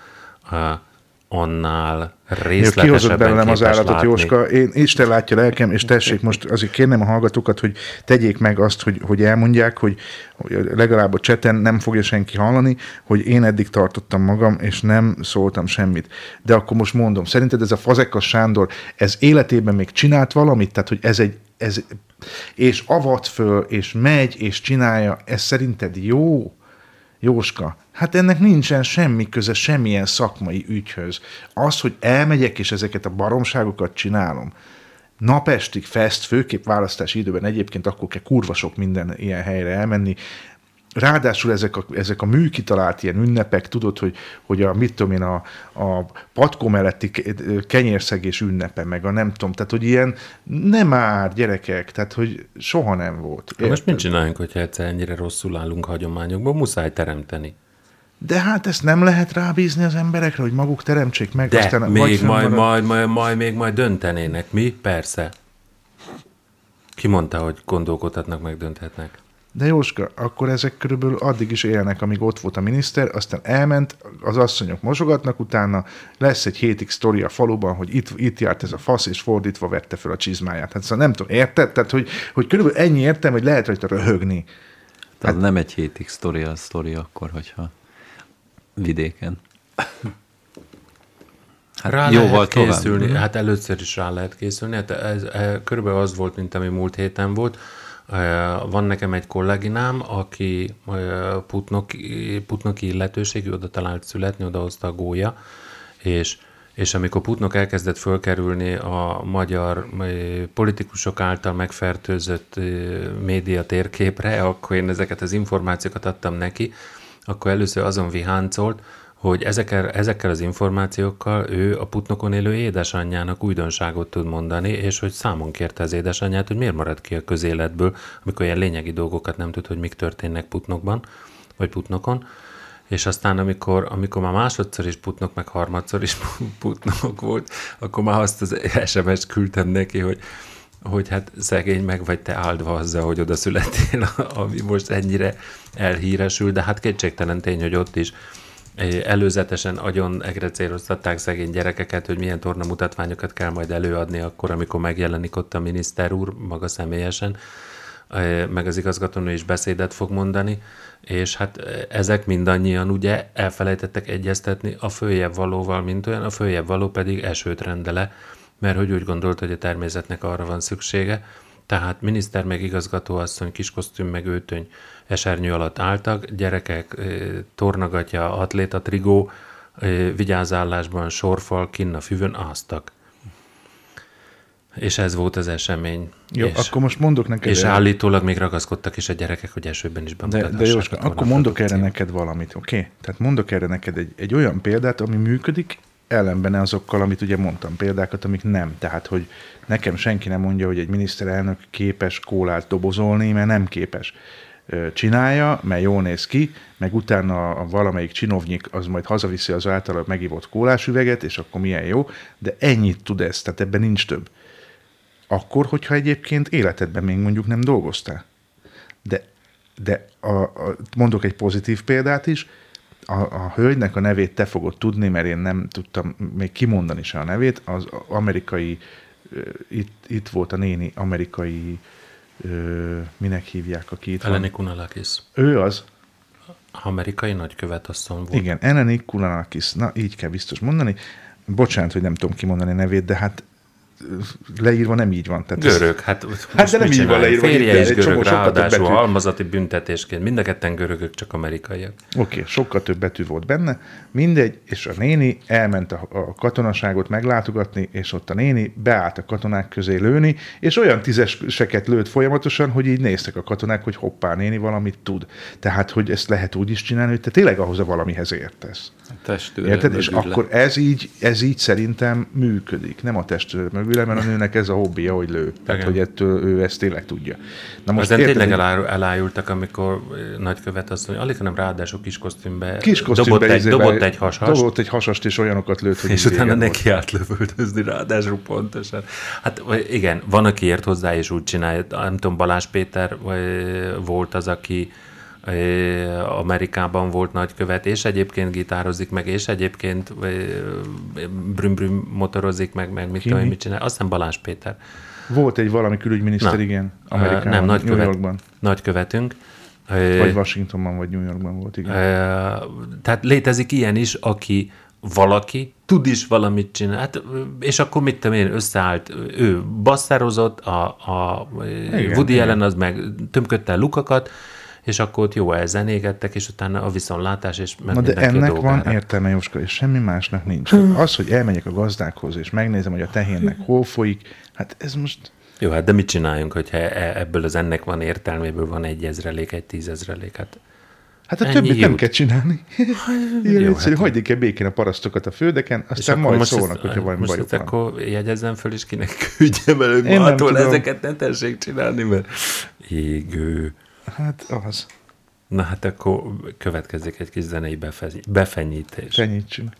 annál részletesebben kihozott belőlem az állatot, látni. Jóska. Én Isten látja lelkem, és tessék most azért kérnem a hallgatókat, hogy tegyék meg azt, hogy elmondják, hogy legalább a cseten nem fogja senki hallani, hogy én eddig tartottam magam, és nem szóltam semmit. De akkor most mondom, szerinted ez a Fazekas Sándor, ez életében még csinált valamit? Tehát, hogy ez és avat föl, és megy, és csinálja, ez szerinted jó? Jóska, hát ennek nincsen semmi köze semmilyen szakmai ügyhöz. Az, hogy elmegyek és ezeket a baromságokat csinálom, napestig fest, főképp választási időben egyébként akkor kell kurva sok minden ilyen helyre elmenni. Ráadásul ezek a műkitalált ilyen ünnepek, tudod, hogy a mit tudom én, a patkó melletti kenyérszegés ünnepe, meg a nem tudom, tehát hogy ilyen nem már gyerekek, tehát hogy soha nem volt. Most mit csináljunk, hogyha egyszer ennyire rosszul állunk hagyományokban, muszáj teremteni. De hát ezt nem lehet rábízni az emberekre, hogy maguk teremtsék meg. De aztán még majd döntenének. Mi? Persze. Ki mondta, hogy gondolkodhatnak, meg dönthetnek? De Jóska, akkor ezek körülbelül addig is élnek, amíg ott volt a miniszter, aztán elment, az asszonyok mosogatnak utána, lesz egy hétig sztori a faluban, hogy itt járt ez a fasz, és fordítva vette fel a csizmáját. Hát szóval nem tudom, érted? Tehát, hogy körülbelül ennyi értem, hogy lehet rajta röhögni. Tehát nem egy hétig sztori a sztori akkor, hogyha vidéken. Hát rá lehet készülni, hát először is rá lehet készülni. Hát ez körülbelül az volt, mint ami múlt héten volt. Van nekem egy kolléginám, aki putnoki illetőségű, oda talált születni, odahozta a gólya, és amikor Putnok elkezdett fölkerülni a magyar politikusok által megfertőzött média térképre, akkor én ezeket az információkat adtam neki, akkor először azon viháncolt, hogy ezekkel az információkkal ő a Putnokon élő édesanyjának újdonságot tud mondani, és hogy számon kérte az édesanyját, hogy miért marad ki a közéletből, amikor ilyen lényegi dolgokat nem tud, hogy mik történnek Putnokban, vagy Putnokon. És aztán, amikor már másodszor is Putnok, meg harmadszor is Putnok volt, akkor már azt az SMS-t küldtem neki, hogy hát szegény meg vagy te áldva azzal, hogy oda születtél, ami most ennyire elhíresül, de hát kétségtelen tény, hogy ott is előzetesen agyon egrecéroztatták szegény gyerekeket, hogy milyen tornamutatványokat kell majd előadni akkor, amikor megjelenik ott a miniszter úr maga személyesen, meg az igazgatónő is beszédet fog mondani, és hát ezek mindannyian ugye elfelejtettek egyeztetni a följebb valóval, mint olyan, a följebb való pedig esőt rendele, mert hogy úgy gondolt, hogy a természetnek arra van szüksége, tehát miniszter meg igazgatóasszony kiskosztüm meg őtöny esernyő alatt álltak, gyerekek tornagatja, atléta, trigó, vigyázállásban, sorfal, kinn a füvön áztak. És ez volt az esemény. Jó, akkor most mondok neked. És állítólag még ragaszkodtak is a gyerekek, hogy esőben is bemutathassák. De Jóska, akkor mondok erre neked valamit, oké? Tehát mondok erre neked egy olyan példát, ami működik, ellenben azokkal, amit ugye mondtam, példákat, amik nem. Tehát, hogy nekem senki nem mondja, hogy egy miniszterelnök képes kólát dobozolni, mert nem képes. Csinálja, mert jól néz ki, meg utána a valamelyik csinovnyik az majd hazaviszi az általa megivott kólásüveget, és akkor milyen jó, de ennyit tud ez, tehát ebben nincs több. Akkor, hogyha egyébként életedben még mondjuk nem dolgoztál. De mondok egy pozitív példát is, a hölgynek a nevét te fogod tudni, mert én nem tudtam még kimondani se a nevét, az amerikai, itt volt a néni amerikai, minek hívják, aki itt Eleni Kunalakis. Ő az. Amerikai nagykövetasszony volt. Igen, Eleni Kunalakis, na így kell biztos mondani. Bocsánat, hogy nem tudom kimondani a nevét, de hát leírva nem így van. Tehát görög, hát de nem így van leírva. Férje is görög, ráadásul halmazati büntetésként. Mind a ketten görögök, csak amerikaiak. Oké, sokkal több betű volt benne. Mindegy, és a néni elment a katonaságot meglátogatni, és ott a néni beállt a katonák közé lőni, és olyan tízeseket lőtt folyamatosan, hogy így néztek a katonák, hogy hoppá, néni valamit tud. Tehát, hogy ezt lehet úgy is csinálni, hogy te tényleg ahhoz a valamihez értesz. Érted? És akkor ez így szerintem működik. Nem a testőr mögüle, mert a nőnek ez a hobbija, hogy lő. Tehát, hogy ettől ő ezt tényleg tudja. Na most tényleg elájultak, amikor nagykövet azt mondja, alig nem ráadásul kis kosztümbe dobott egy hasast. Dobott egy hasast, és olyanokat lőtt, hogy és utána neki állt lövöldözni ráadásul pontosan. Hát igen, van, aki ért hozzá, és úgy csinálja. Nem tudom, Balázs Péter volt az, aki Amerikában volt nagykövet, és egyébként gitározik meg, és egyébként brüm motorozik meg mit tudom, mit csinál. Azt hiszem Balázs Péter. Volt egy valami külügyminiszter, igen, Amerikában, nem, New Yorkban. Nagykövetünk. Vagy Washingtonban, vagy New Yorkban volt, igen. Tehát létezik ilyen is, aki valaki tud is valamit csinálni, hát, és akkor mit tudom én, összeállt, ő basszározott, a Woody Allen az meg tömködte lukakat, és akkor ott jó elzenégettek, és utána a viszontlátás, és ment mindenki a dolgára. De ennek van értelme, Jóska, és semmi másnak nincs. Az, hogy elmegyek a gazdákhoz, és megnézem, hogy a tehénnek hol folyik, hát ez most... Jó, hát de mit csináljunk, hogyha ebből az ennek van értelméből van 1000, egy 10 000, Hát a többit nem kell csinálni. Ilyen egyszerű, hagyjuk el békén a parasztokat a földeken, aztán majd szólnak, hogyha valami bajuk van. Akkor jegyezzem föl, és kinek küldjem el önmától, ezeket ne tessék csinálni, mert égő. Hát az. Na hát akkor következik egy kis zenei befenyítés. Fenyítsünk.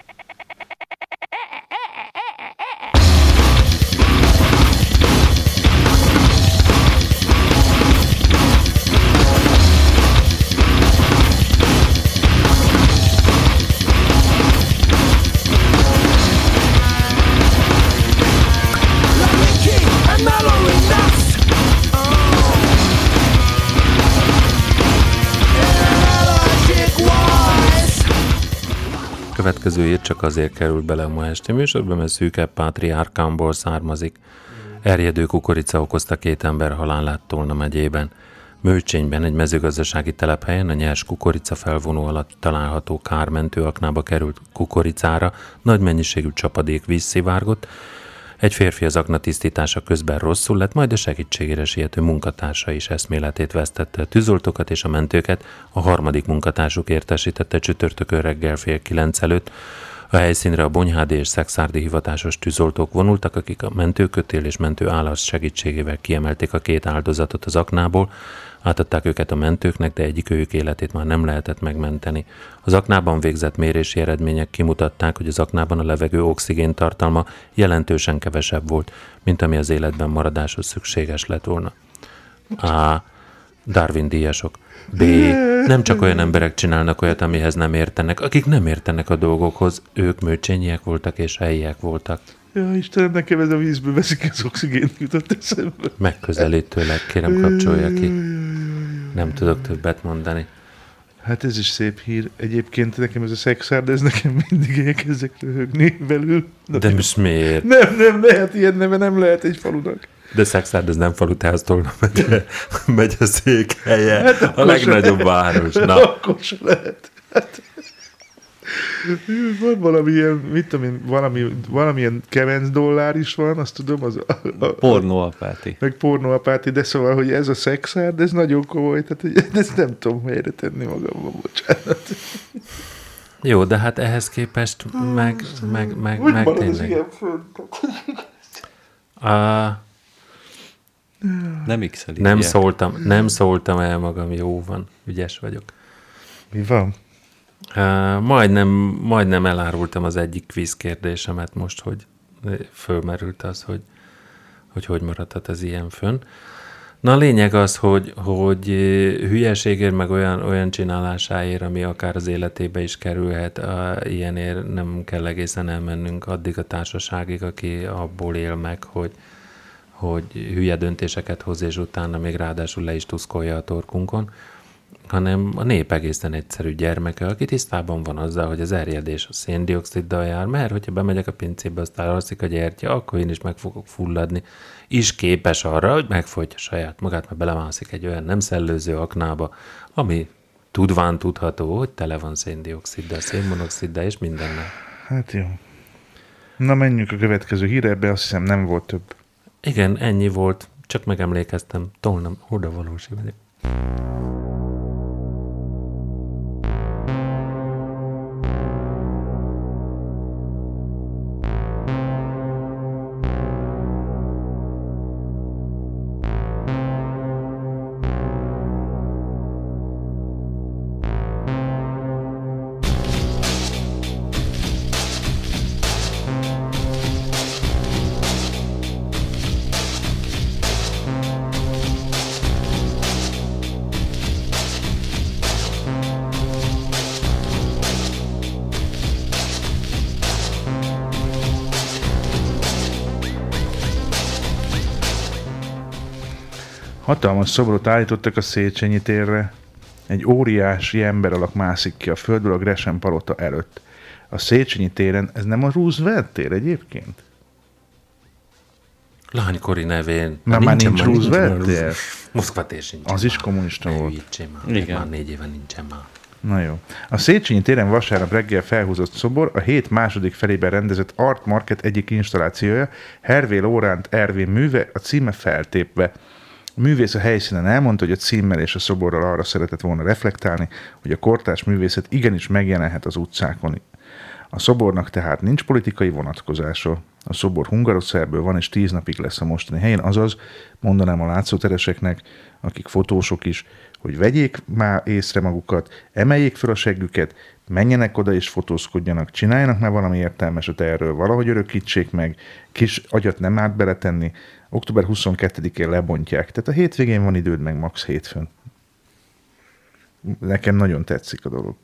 Következő ír csak azért került bele a ma esti műsorba, mert szűkebb pátriárkámból származik. Erjedő kukorica okozta 2 ember halálát Tolna megyében. Mőcsényben, egy mezőgazdasági telephelyen a nyers kukorica felvonó alatt található kármentő aknába került kukoricára nagy mennyiségű csapadék víz szivárgott. Egy férfi az akna tisztítása közben rosszul lett, majd a segítségére siető munkatársa is eszméletét vesztette. A tűzoltókat és a mentőket a harmadik munkatársuk értesítette csütörtökön reggel 8:30 előtt. A helyszínre a Bonyhádi és Szekszárdi hivatásos tűzoltók vonultak, akik a mentőkötél és mentőállás segítségével kiemelték a 2 áldozatot az aknából, átadták őket a mentőknek, de egyikőjük életét már nem lehetett megmenteni. Az aknában végzett mérési eredmények kimutatták, hogy az aknában a levegő oxigén tartalma jelentősen kevesebb volt, mint ami az életben maradáshoz szükséges lett volna. A. Darwin-díjasok. B. Nem csak olyan emberek csinálnak olyat, amihez nem értenek, akik nem értenek a dolgokhoz, ők mőcsényiek voltak és helyiek voltak. Ja, Istenem, nekem ez a vízből veszik az oxigént, jutott eszembe. Megközelítőleg, kérem kapcsolja ki. Nem tudok többet mondani. Hát ez is szép hír. Egyébként nekem ez a szexárd, ez nekem mindig elkezdek röhögni belül. De most miért? Nem lehet, ilyen neve nem lehet egy falunak. De Szekszárd, ez nem falu, tehát Tolna megy a székhelye, hát a legnagyobb város. Na. Akkor se lehet. Hát. Van valamilyen, mit tudom én, valamilyen kevenc dollár is van, azt tudom, az pornóapáti. Meg pornóapáti, de szóval, hogy ez a szexárd, ez nagyon komoly, tehát ezt nem tudom helyre tenni magamban, bocsánat. Jó, de hát ehhez képest meg tényleg. Ilyen fönt? Nem x-eli. Nem szóltam el magam, jó van, ügyes vagyok. Mi van? Majdnem elárultam az egyik kvíz kérdésemet most, hogy fölmerült az, hogy maradhat ez ilyen fönn. Na a lényeg az, hogy hülyeségért, meg olyan csinálásáért, ami akár az életébe is kerülhet, ilyenért nem kell egészen elmennünk addig a társaságig, aki abból él meg, hogy hülye döntéseket hoz, és utána még ráadásul le is tuszkolja a torkunkon, hanem a nép egészen egyszerű gyermeke, aki tisztában van azzal, hogy az erjedés a széndioxiddal jár, mert hogyha bemegyek a pincébe, aztán alszik a gyertya, akkor én is meg fogok fulladni. Is képes arra, hogy megfojtja saját magát, mert belemászik egy olyan nem szellőző aknába, ami tudván tudható, hogy tele van széndioxiddal, szénmonoxiddal és mindennel. Hát jó. Na menjünk a következő hírre, ebbe azt hiszem nem volt több. Igen, ennyi volt, csak megemlékeztem, tolnam oda valósi vagyok. Hatalmas szobrot állítottak a Széchenyi térre. Egy óriási emberalak mászik ki a földből a Gresham palota előtt. A Széchenyi téren, ez nem a Roosevelt tér egyébként? Lánykori nevén. Már nincs Roosevelt tér? Moszkva tér sincs. Az is kommunista volt. Igen. Már 4 éve nincsen már. Na jó. A Széchenyi téren vasárnap reggel felhúzott szobor a hét második felében rendezett Art Market egyik installációja, Hervé Laurent Ervin műve, a címe Feltépve. A művész a helyszínen elmondta, hogy a címmel és a szoborral arra szeretett volna reflektálni, hogy a kortárs művészet igenis megjelenhet az utcákon. A szobornak tehát nincs politikai vonatkozása. A szobor Hungaroszerből van, és 10 napig lesz a mostani helyen, azaz mondanám a látszótereseknek, akik fotósok is, hogy vegyék már észre magukat, emeljék fel a seggüket, menjenek oda és fotózkodjanak, csináljanak már valami értelmeset erről, valahogy örökítsék meg, kis agyat nem árt beletenni, október 22-én lebontják, tehát a hétvégén van időd, meg max. Hétfőn. Nekem nagyon tetszik a dolog.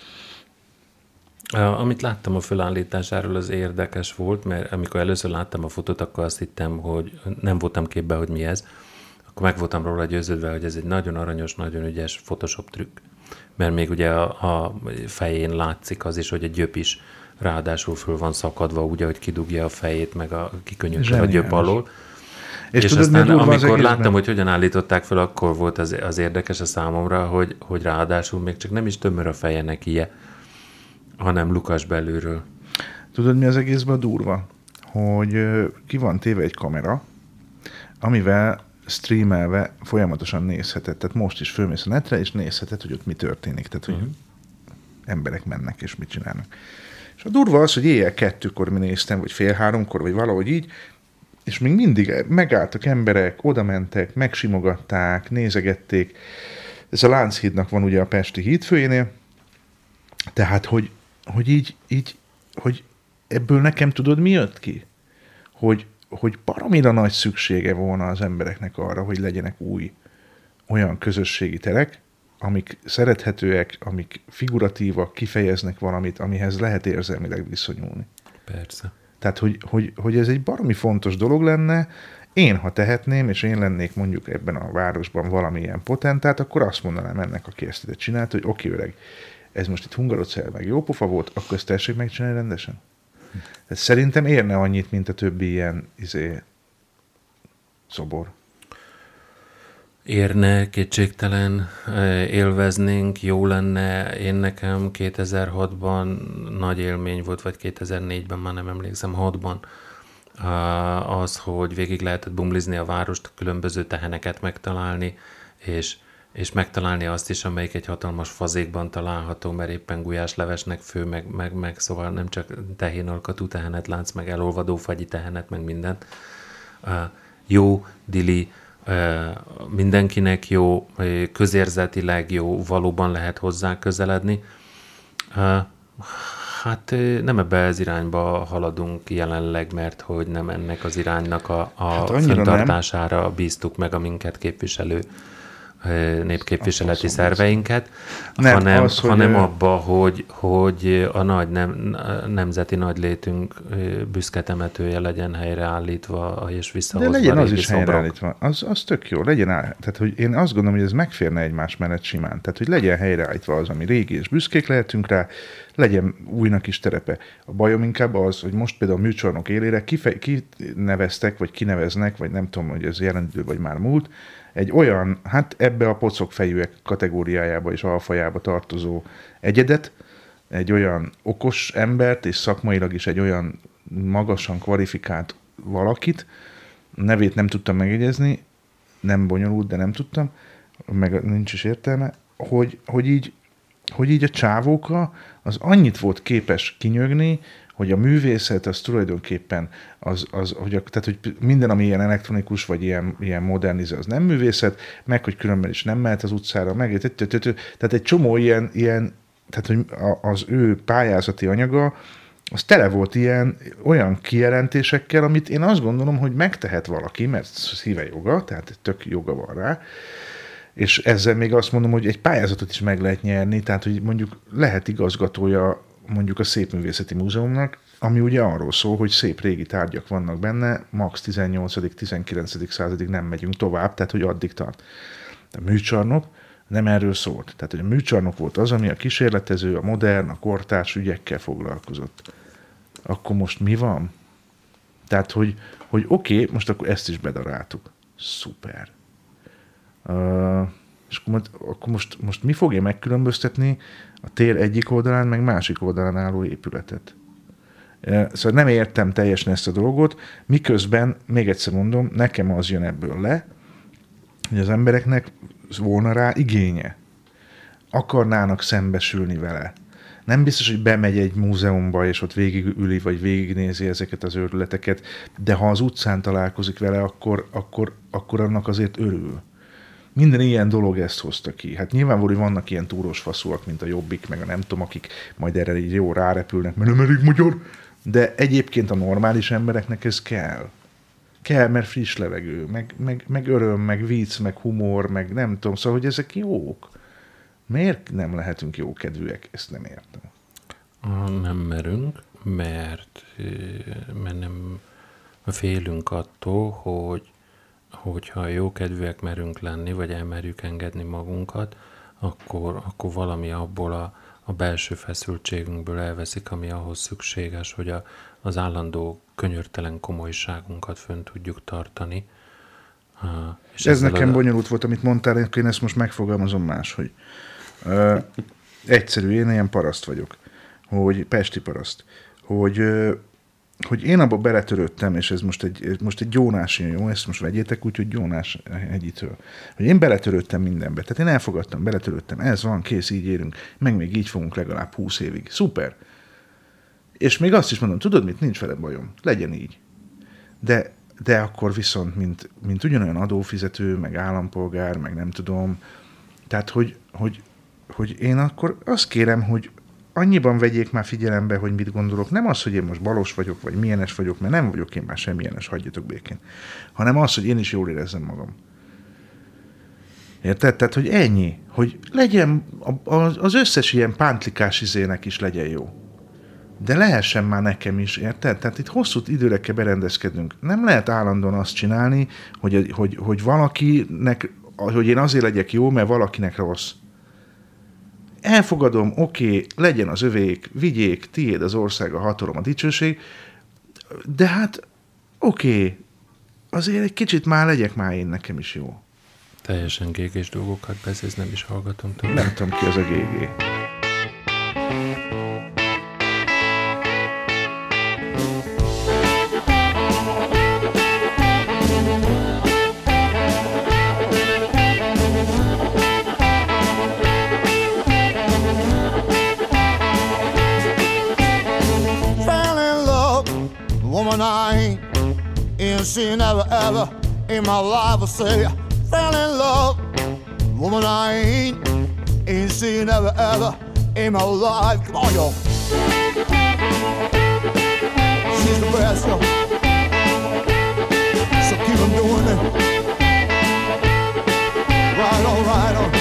Amit láttam a fölállításáról, az érdekes volt, mert amikor először láttam a fotót, akkor azt hittem, hogy nem voltam képbe, hogy mi ez. Akkor meg voltam róla győződve, hogy ez egy nagyon aranyos, nagyon ügyes Photoshop trükk. Mert még ugye a fején látszik az is, hogy a gyöp is ráadásul föl van szakadva, úgy, ahogy kidugja a fejét, meg kikönyökkel a gyöp alól. És tudod, aztán amikor láttam, hogy hogyan állították fel, akkor volt az érdekes a számomra, hogy ráadásul még csak nem is tömör a feje nekie, hanem lukas belülről. Tudod, mi az egészben durva? Hogy ki van téve egy kamera, amivel streamelve folyamatosan nézheted. Tehát most is fölmész a netre, és nézheted, hogy ott mi történik. Tehát, hogy emberek mennek, és mit csinálnak. És a durva az, hogy éjjel 2-kor mi néztem, vagy 2:30-kor, vagy valahogy így, és még mindig megálltak emberek, oda mentek, megsimogatták, nézegették. Ez a Lánchídnak van ugye a pesti hídfőjénél. Tehát, hogy ebből nekem tudod, mi jött ki? Hogy baromira nagy szüksége volna az embereknek arra, hogy legyenek új olyan közösségi terek, amik szerethetőek, amik figuratívak, kifejeznek valamit, amihez lehet érzelmileg viszonyulni. Persze. Tehát, hogy ez egy baromi fontos dolog lenne. Én, ha tehetném, és én lennék mondjuk ebben a városban valamilyen potentát, akkor azt mondanám ennek, aki ezt ide csinált, hogy oké, öreg, ez most itt Hungarocell meg jó pofa volt, akkor ezt tessék megcsinálni rendesen. Tehát szerintem érne annyit, mint a többi ilyen szobor. Érne, kétségtelen, élveznénk, jó lenne. Én nekem 2006-ban nagy élmény volt, vagy 2004-ben, már nem emlékszem, 6-ban az, hogy végig lehetett bumlizni a várost, különböző teheneket megtalálni, és megtalálni azt is, amelyik egy hatalmas fazékban található, mert éppen gulyáslevesnek fő, meg szóval nem csak tehénalkatú tehenet látsz, meg elolvadó fagyi tehenet, meg mindent. Jó, dili, mindenkinek jó, közérzetileg jó, valóban lehet hozzá közeledni. Hát nem ebbe az irányba haladunk jelenleg, mert hogy nem ennek az iránynak a fenntartására bíztuk meg a minket képviselő népképviseleti szerveinket, hanem abba, hogy a nagy nemzeti nagylétünk büszke temetője legyen helyreállítva és visszahozva. De legyen az is helyreállítva. Az tök jó. Tehát, hogy én azt gondolom, hogy ez megférne egymás mellett simán. Tehát, hogy legyen helyreállítva az, ami régi, és büszkék lehetünk rá, legyen újnak is terepe. A bajom inkább az, hogy most például a műcsarnok élére kineveztek, vagy kineveznek, vagy nem tudom, hogy ez jelentő, vagy már múlt, egy olyan, hát ebbe a pocokfejűek kategóriájába és alfajába tartozó egyedet, egy olyan okos embert, és szakmailag is egy olyan magasan kvalifikált valakit, nevét nem tudtam megjegyezni, nem bonyolult, de nem tudtam, meg nincs is értelme, hogy így a csávóka az annyit volt képes kinyögni, hogy a művészet az tulajdonképpen tehát, hogy minden, ami ilyen elektronikus, vagy ilyen modernizál, az nem művészet, meg, hogy különben is nem mehet az utcára, tehát egy csomó ilyen tehát, hogy az ő pályázati anyaga, az tele volt olyan kijelentésekkel, amit én azt gondolom, hogy megtehet valaki, mert szíve joga, tehát tök joga van rá, és ezzel még azt mondom, hogy egy pályázatot is meg lehet nyerni, tehát, hogy mondjuk lehet igazgatója mondjuk a Szépművészeti Múzeumnak, ami ugye arról szól, hogy szép régi tárgyak vannak benne, max. 18.-19. századig nem megyünk tovább, tehát hogy addig tart. A műcsarnok nem erről szólt. Tehát, hogy a műcsarnok volt az, ami a kísérletező, a modern, a kortárs ügyekkel foglalkozott. Akkor most mi van? Tehát, hogy oké, most akkor ezt is bedaráltuk. Szuper. És akkor most mi fogja megkülönböztetni a tér egyik oldalán, meg másik oldalán álló épületet? Szóval nem értem teljesen ezt a dolgot, miközben, még egyszer mondom, nekem az jön ebből le, hogy az embereknek volna rá igénye. Akarnának szembesülni vele. Nem biztos, hogy bemegy egy múzeumba, és ott végigüli, vagy végignézi ezeket az őrületeket, de ha az utcán találkozik vele, akkor annak azért örül. Minden ilyen dolog ezt hozta ki. Hát nyilvánvaló, hogy vannak ilyen túros faszúak, mint a Jobbik, meg a nem tudom, akik majd erre így jó rárepülnek, mert nem elég magyar, de egyébként a normális embereknek ez kell. Kell, mert friss levegő, meg öröm, meg vicc, meg humor, meg nem tudom, szóval, hogy ezek jók. Miért nem lehetünk jókedvűek? Ezt nem értem. Nem merünk, mert nem félünk attól, hogyha jókedvűek merünk lenni, vagy elmerjük engedni magunkat, akkor valami abból a belső feszültségünkből elveszik, ami ahhoz szükséges, hogy az állandó könyörtelen komolyságunkat fönn tudjuk tartani. És ez nekem bonyolult volt, amit mondtál, én ezt most megfogalmazom máshogy. Egyszerű, én ilyen paraszt vagyok, hogy pesti paraszt, hogy én abba beletörődtem, és ez most egy gyónás jön, jó? Ezt most vegyétek úgy, hogy gyónás hegyitől. Hogy én beletörődtem mindenbe. Tehát én elfogadtam, beletörődtem, ez van, kész, így érünk, meg még így fogunk legalább 20 évig. Szuper! És még azt is mondom, tudod mit? Nincs veled bajom. Legyen így. De akkor viszont, mint ugyanolyan adófizető, meg állampolgár, meg nem tudom. Tehát, hogy én akkor azt kérem, hogy annyiban vegyék már figyelembe, hogy mit gondolok. Nem az, hogy én most balos vagyok, vagy milyenes vagyok, mert nem vagyok én már semmilyenes, hagyjatok békén. Hanem az, hogy én is jól érezzem magam. Érted? Tehát, hogy ennyi. Hogy legyen, az összes ilyen pántlikás izének is legyen jó. De lehessen már nekem is, érted? Tehát itt hosszú időre kell berendezkednünk. Nem lehet állandóan azt csinálni, hogy valakinek, hogy én azért legyek jó, mert valakinek rossz. Elfogadom, oké, legyen az övék, vigyék, tiéd az ország, a hatalom, a dicsőség, de hát oké, azért egy kicsit már legyek már én, nekem is jó. Teljesen gégés dolgokat beszélsz, nem is hallgatom tőle. Nem tudom ki az a gégé. She never ever in my life I say I fell in love. Woman I ain't she never ever in my life. Come on, y'all. she's the best, yo. So keep on doing it. Right on, right on.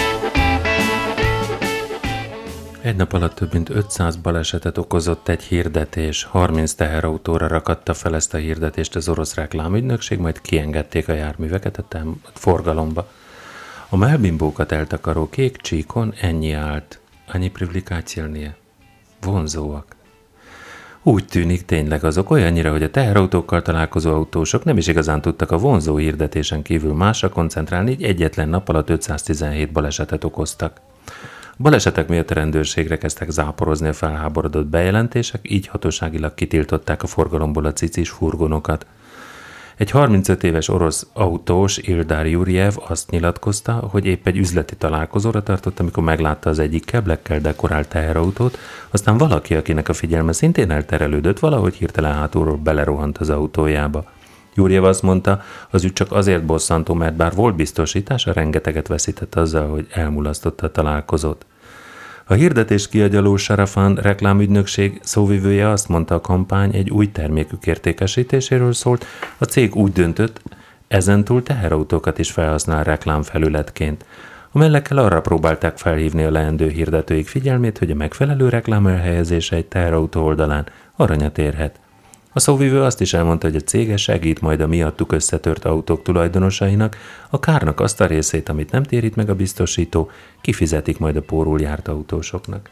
Egy nap alatt több mint 500 balesetet okozott egy hirdetés. 30 teherautóra rakatta fel ezt a hirdetést az orosz reklámügynökség, majd kiengedték a járműveket a forgalomba. A melbimbókat eltakaró kék csíkon ennyi állt. Annyi privilegációnie. Vonzóak. Úgy tűnik tényleg azok olyannyira, hogy a teherautókkal találkozó autósok nem is igazán tudtak a vonzó hirdetésen kívül másra koncentrálni, így egyetlen nap alatt 517 balesetet okoztak. A balesetek miatt a rendőrségre kezdtek záporozni a felháborodott bejelentések, így hatóságilag kitiltották a forgalomból a cicis furgonokat. Egy 35 éves orosz autós, Ildar Jurjev azt nyilatkozta, hogy épp egy üzleti találkozóra tartott, amikor meglátta az egyik keblekkel dekorált teherautót, aztán valaki, akinek a figyelme szintén elterelődött, valahogy hirtelen hátulról belerohant az autójába. Jurjev azt mondta, az ügy csak azért bosszantó, mert bár volt biztosítása, rengeteget veszített azzal, hogy elmulasztotta a találkozót. A hirdetés kiagyaló Sarafan reklámügynökség szóvivője azt mondta, a kampány egy új termékük értékesítéséről szólt, a cég úgy döntött, ezentúl teherautókat is felhasznál reklámfelületként. A mellekkel arra próbálták felhívni a leendő hirdetőik figyelmét, hogy a megfelelő reklám elhelyezése egy teherautó oldalán aranyat érhet. A szóvivő azt is elmondta, hogy a cége segít majd a miattuk összetört autók tulajdonosainak, a kárnak azt a részét, amit nem térít meg a biztosító, kifizetik majd a pórul járt autósoknak.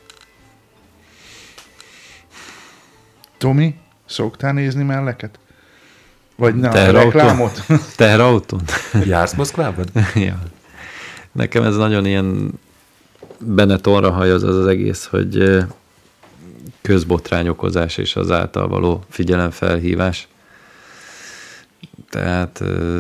Tomi, szoktál nézni melleket? Vagy na, a reklámot? Teherautón? Jársz Moszkvában? Ja. Nekem ez nagyon ilyen Benettonra hajoz az egész, hogy közbotrányokozás és az által való figyelemfelhívás. Tehát,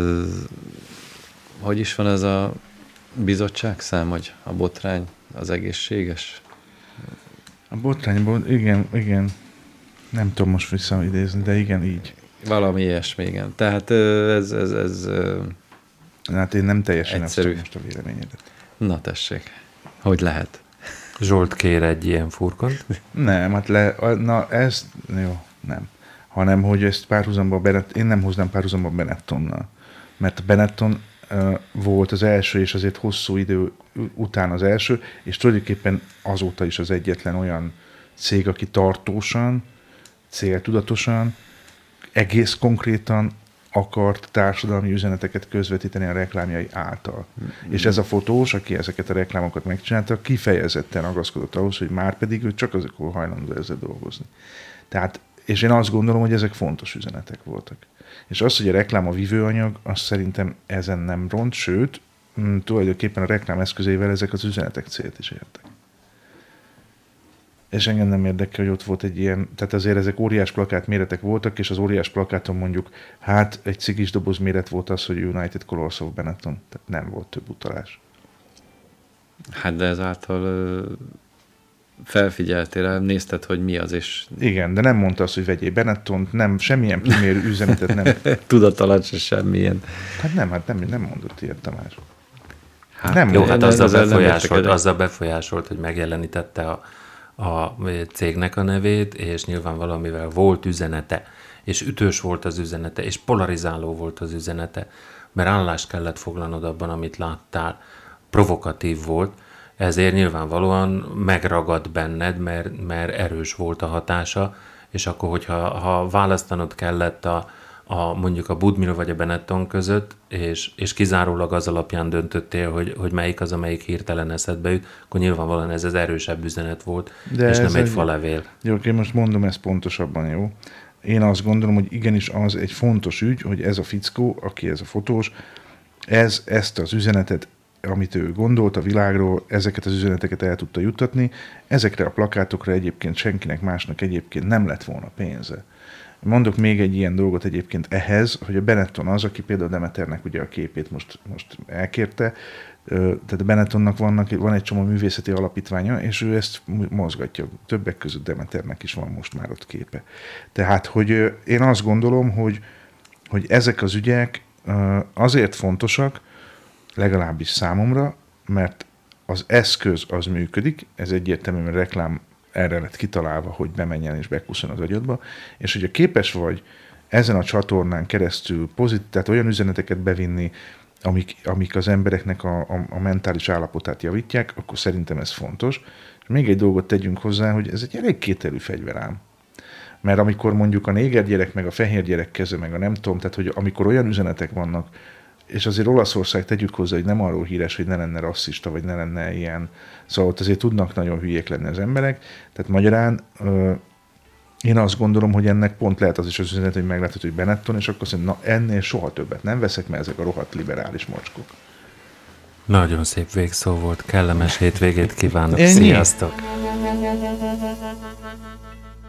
hogy is van ez a bizottságszám, hogy a botrány az egészséges? A botrányból, igen. Nem tudom most visszaidézni, de igen, így. Valami ilyesmi, igen. Tehát ez hát én nem teljesen egyszerű. ezt most a véleményedet. Na tessék, hogy lehet? Zsolt kér egy ilyen furkont. Nem, hát jó, nem. Hanem, hogy ezt párhuzamba én nem hoznám párhuzamba Benettonnal. Mert a Benetton volt az első, és azért hosszú idő után az első, és tulajdonképpen azóta is az egyetlen olyan cég, aki tartósan, céltudatosan, egész konkrétan akart társadalmi üzeneteket közvetíteni a reklámjai által. És ez a fotós, aki ezeket a reklámokat megcsinálta, kifejezetten ragaszkodott ahhoz, hogy már pedig ő csak azokról hajlandó ezzel dolgozni. Tehát, és én azt gondolom, hogy ezek fontos üzenetek voltak. És az, hogy a reklám a vívőanyag, azt szerintem ezen nem ront, sőt, tulajdonképpen a reklám eszközével ezek az üzenetek célt is értek. És engem nem érdekel, hogy ott volt egy ilyen, tehát azért ezek óriás plakát méretek voltak, és az óriás plakáton mondjuk, hát egy cigis doboz méret volt az, hogy United Colors of Benetton, tehát nem volt több utalás. Hát de ezáltal felfigyeltél, nézted, hogy mi az, és... Igen, de nem mondta azt, hogy vegyél Benettont, nem, semmilyen primér üzenetet nem... Tudat alatt se semmilyen. Hát nem mondott ilyet, Tamás. Hát, nem jó, hát azzal befolyásolt, hogy megjelenítette a cégnek a nevét, és nyilván valamivel volt üzenete, és ütős volt az üzenete, és polarizáló volt az üzenete, mert állást kellett foglalnod abban, amit láttál. Provokatív volt, ezért nyilvánvalóan megragad benned, mert erős volt a hatása, és akkor, hogyha választanod kellett mondjuk a Budmil vagy a Benetton között, és kizárólag az alapján döntöttél, hogy melyik az, amelyik hirtelen eszedbe jut, akkor nyilvánvalóan ez az erősebb üzenet volt, de és nem egy falevél. Jó, én most mondom ezt pontosabban, jó? Én azt gondolom, hogy igenis az egy fontos ügy, hogy ez a fickó, aki ez a fotós, ezt az üzenetet, amit ő gondolt a világról, ezeket az üzeneteket el tudta juttatni. Ezekre a plakátokra egyébként senkinek másnak egyébként nem lett volna pénze. Mondok még egy ilyen dolgot egyébként ehhez, hogy a Benetton az, aki például Demeternek ugye a képét most elkérte, tehát a Benettonnak van egy csomó művészeti alapítványa, és ő ezt mozgatja. Többek között Demeternek is van most már ott képe. Tehát, hogy én azt gondolom, hogy ezek az ügyek azért fontosak, legalábbis számomra, mert az eszköz az működik, ez egyértelműen reklám erre lett kitalálva, hogy bemenjen és bekusszon az agyadba, és hogyha képes vagy ezen a csatornán keresztül tehát olyan üzeneteket bevinni, amik az embereknek a mentális állapotát javítják, akkor szerintem ez fontos. És még egy dolgot tegyünk hozzá, hogy ez egy elég kételű fegyver ám. Mert amikor mondjuk a néger gyerek, meg a fehér gyerek keze, meg a nem tudom, tehát hogy amikor olyan üzenetek vannak, és azért Olaszország tegyük hozzá, hogy nem arról híres, hogy ne lenne rasszista, vagy ne lenne ilyen, szóval ott azért tudnak nagyon hülyék lenni az emberek, tehát magyarán én azt gondolom, hogy ennek pont lehet az is az üzenet, hogy meglátod, hogy Benetton, és akkor azt mondja, na ennél soha többet nem veszek, mert ezek a rohadt liberális mocskok. Nagyon szép végszó volt, kellemes hétvégét kívánok, sziasztok!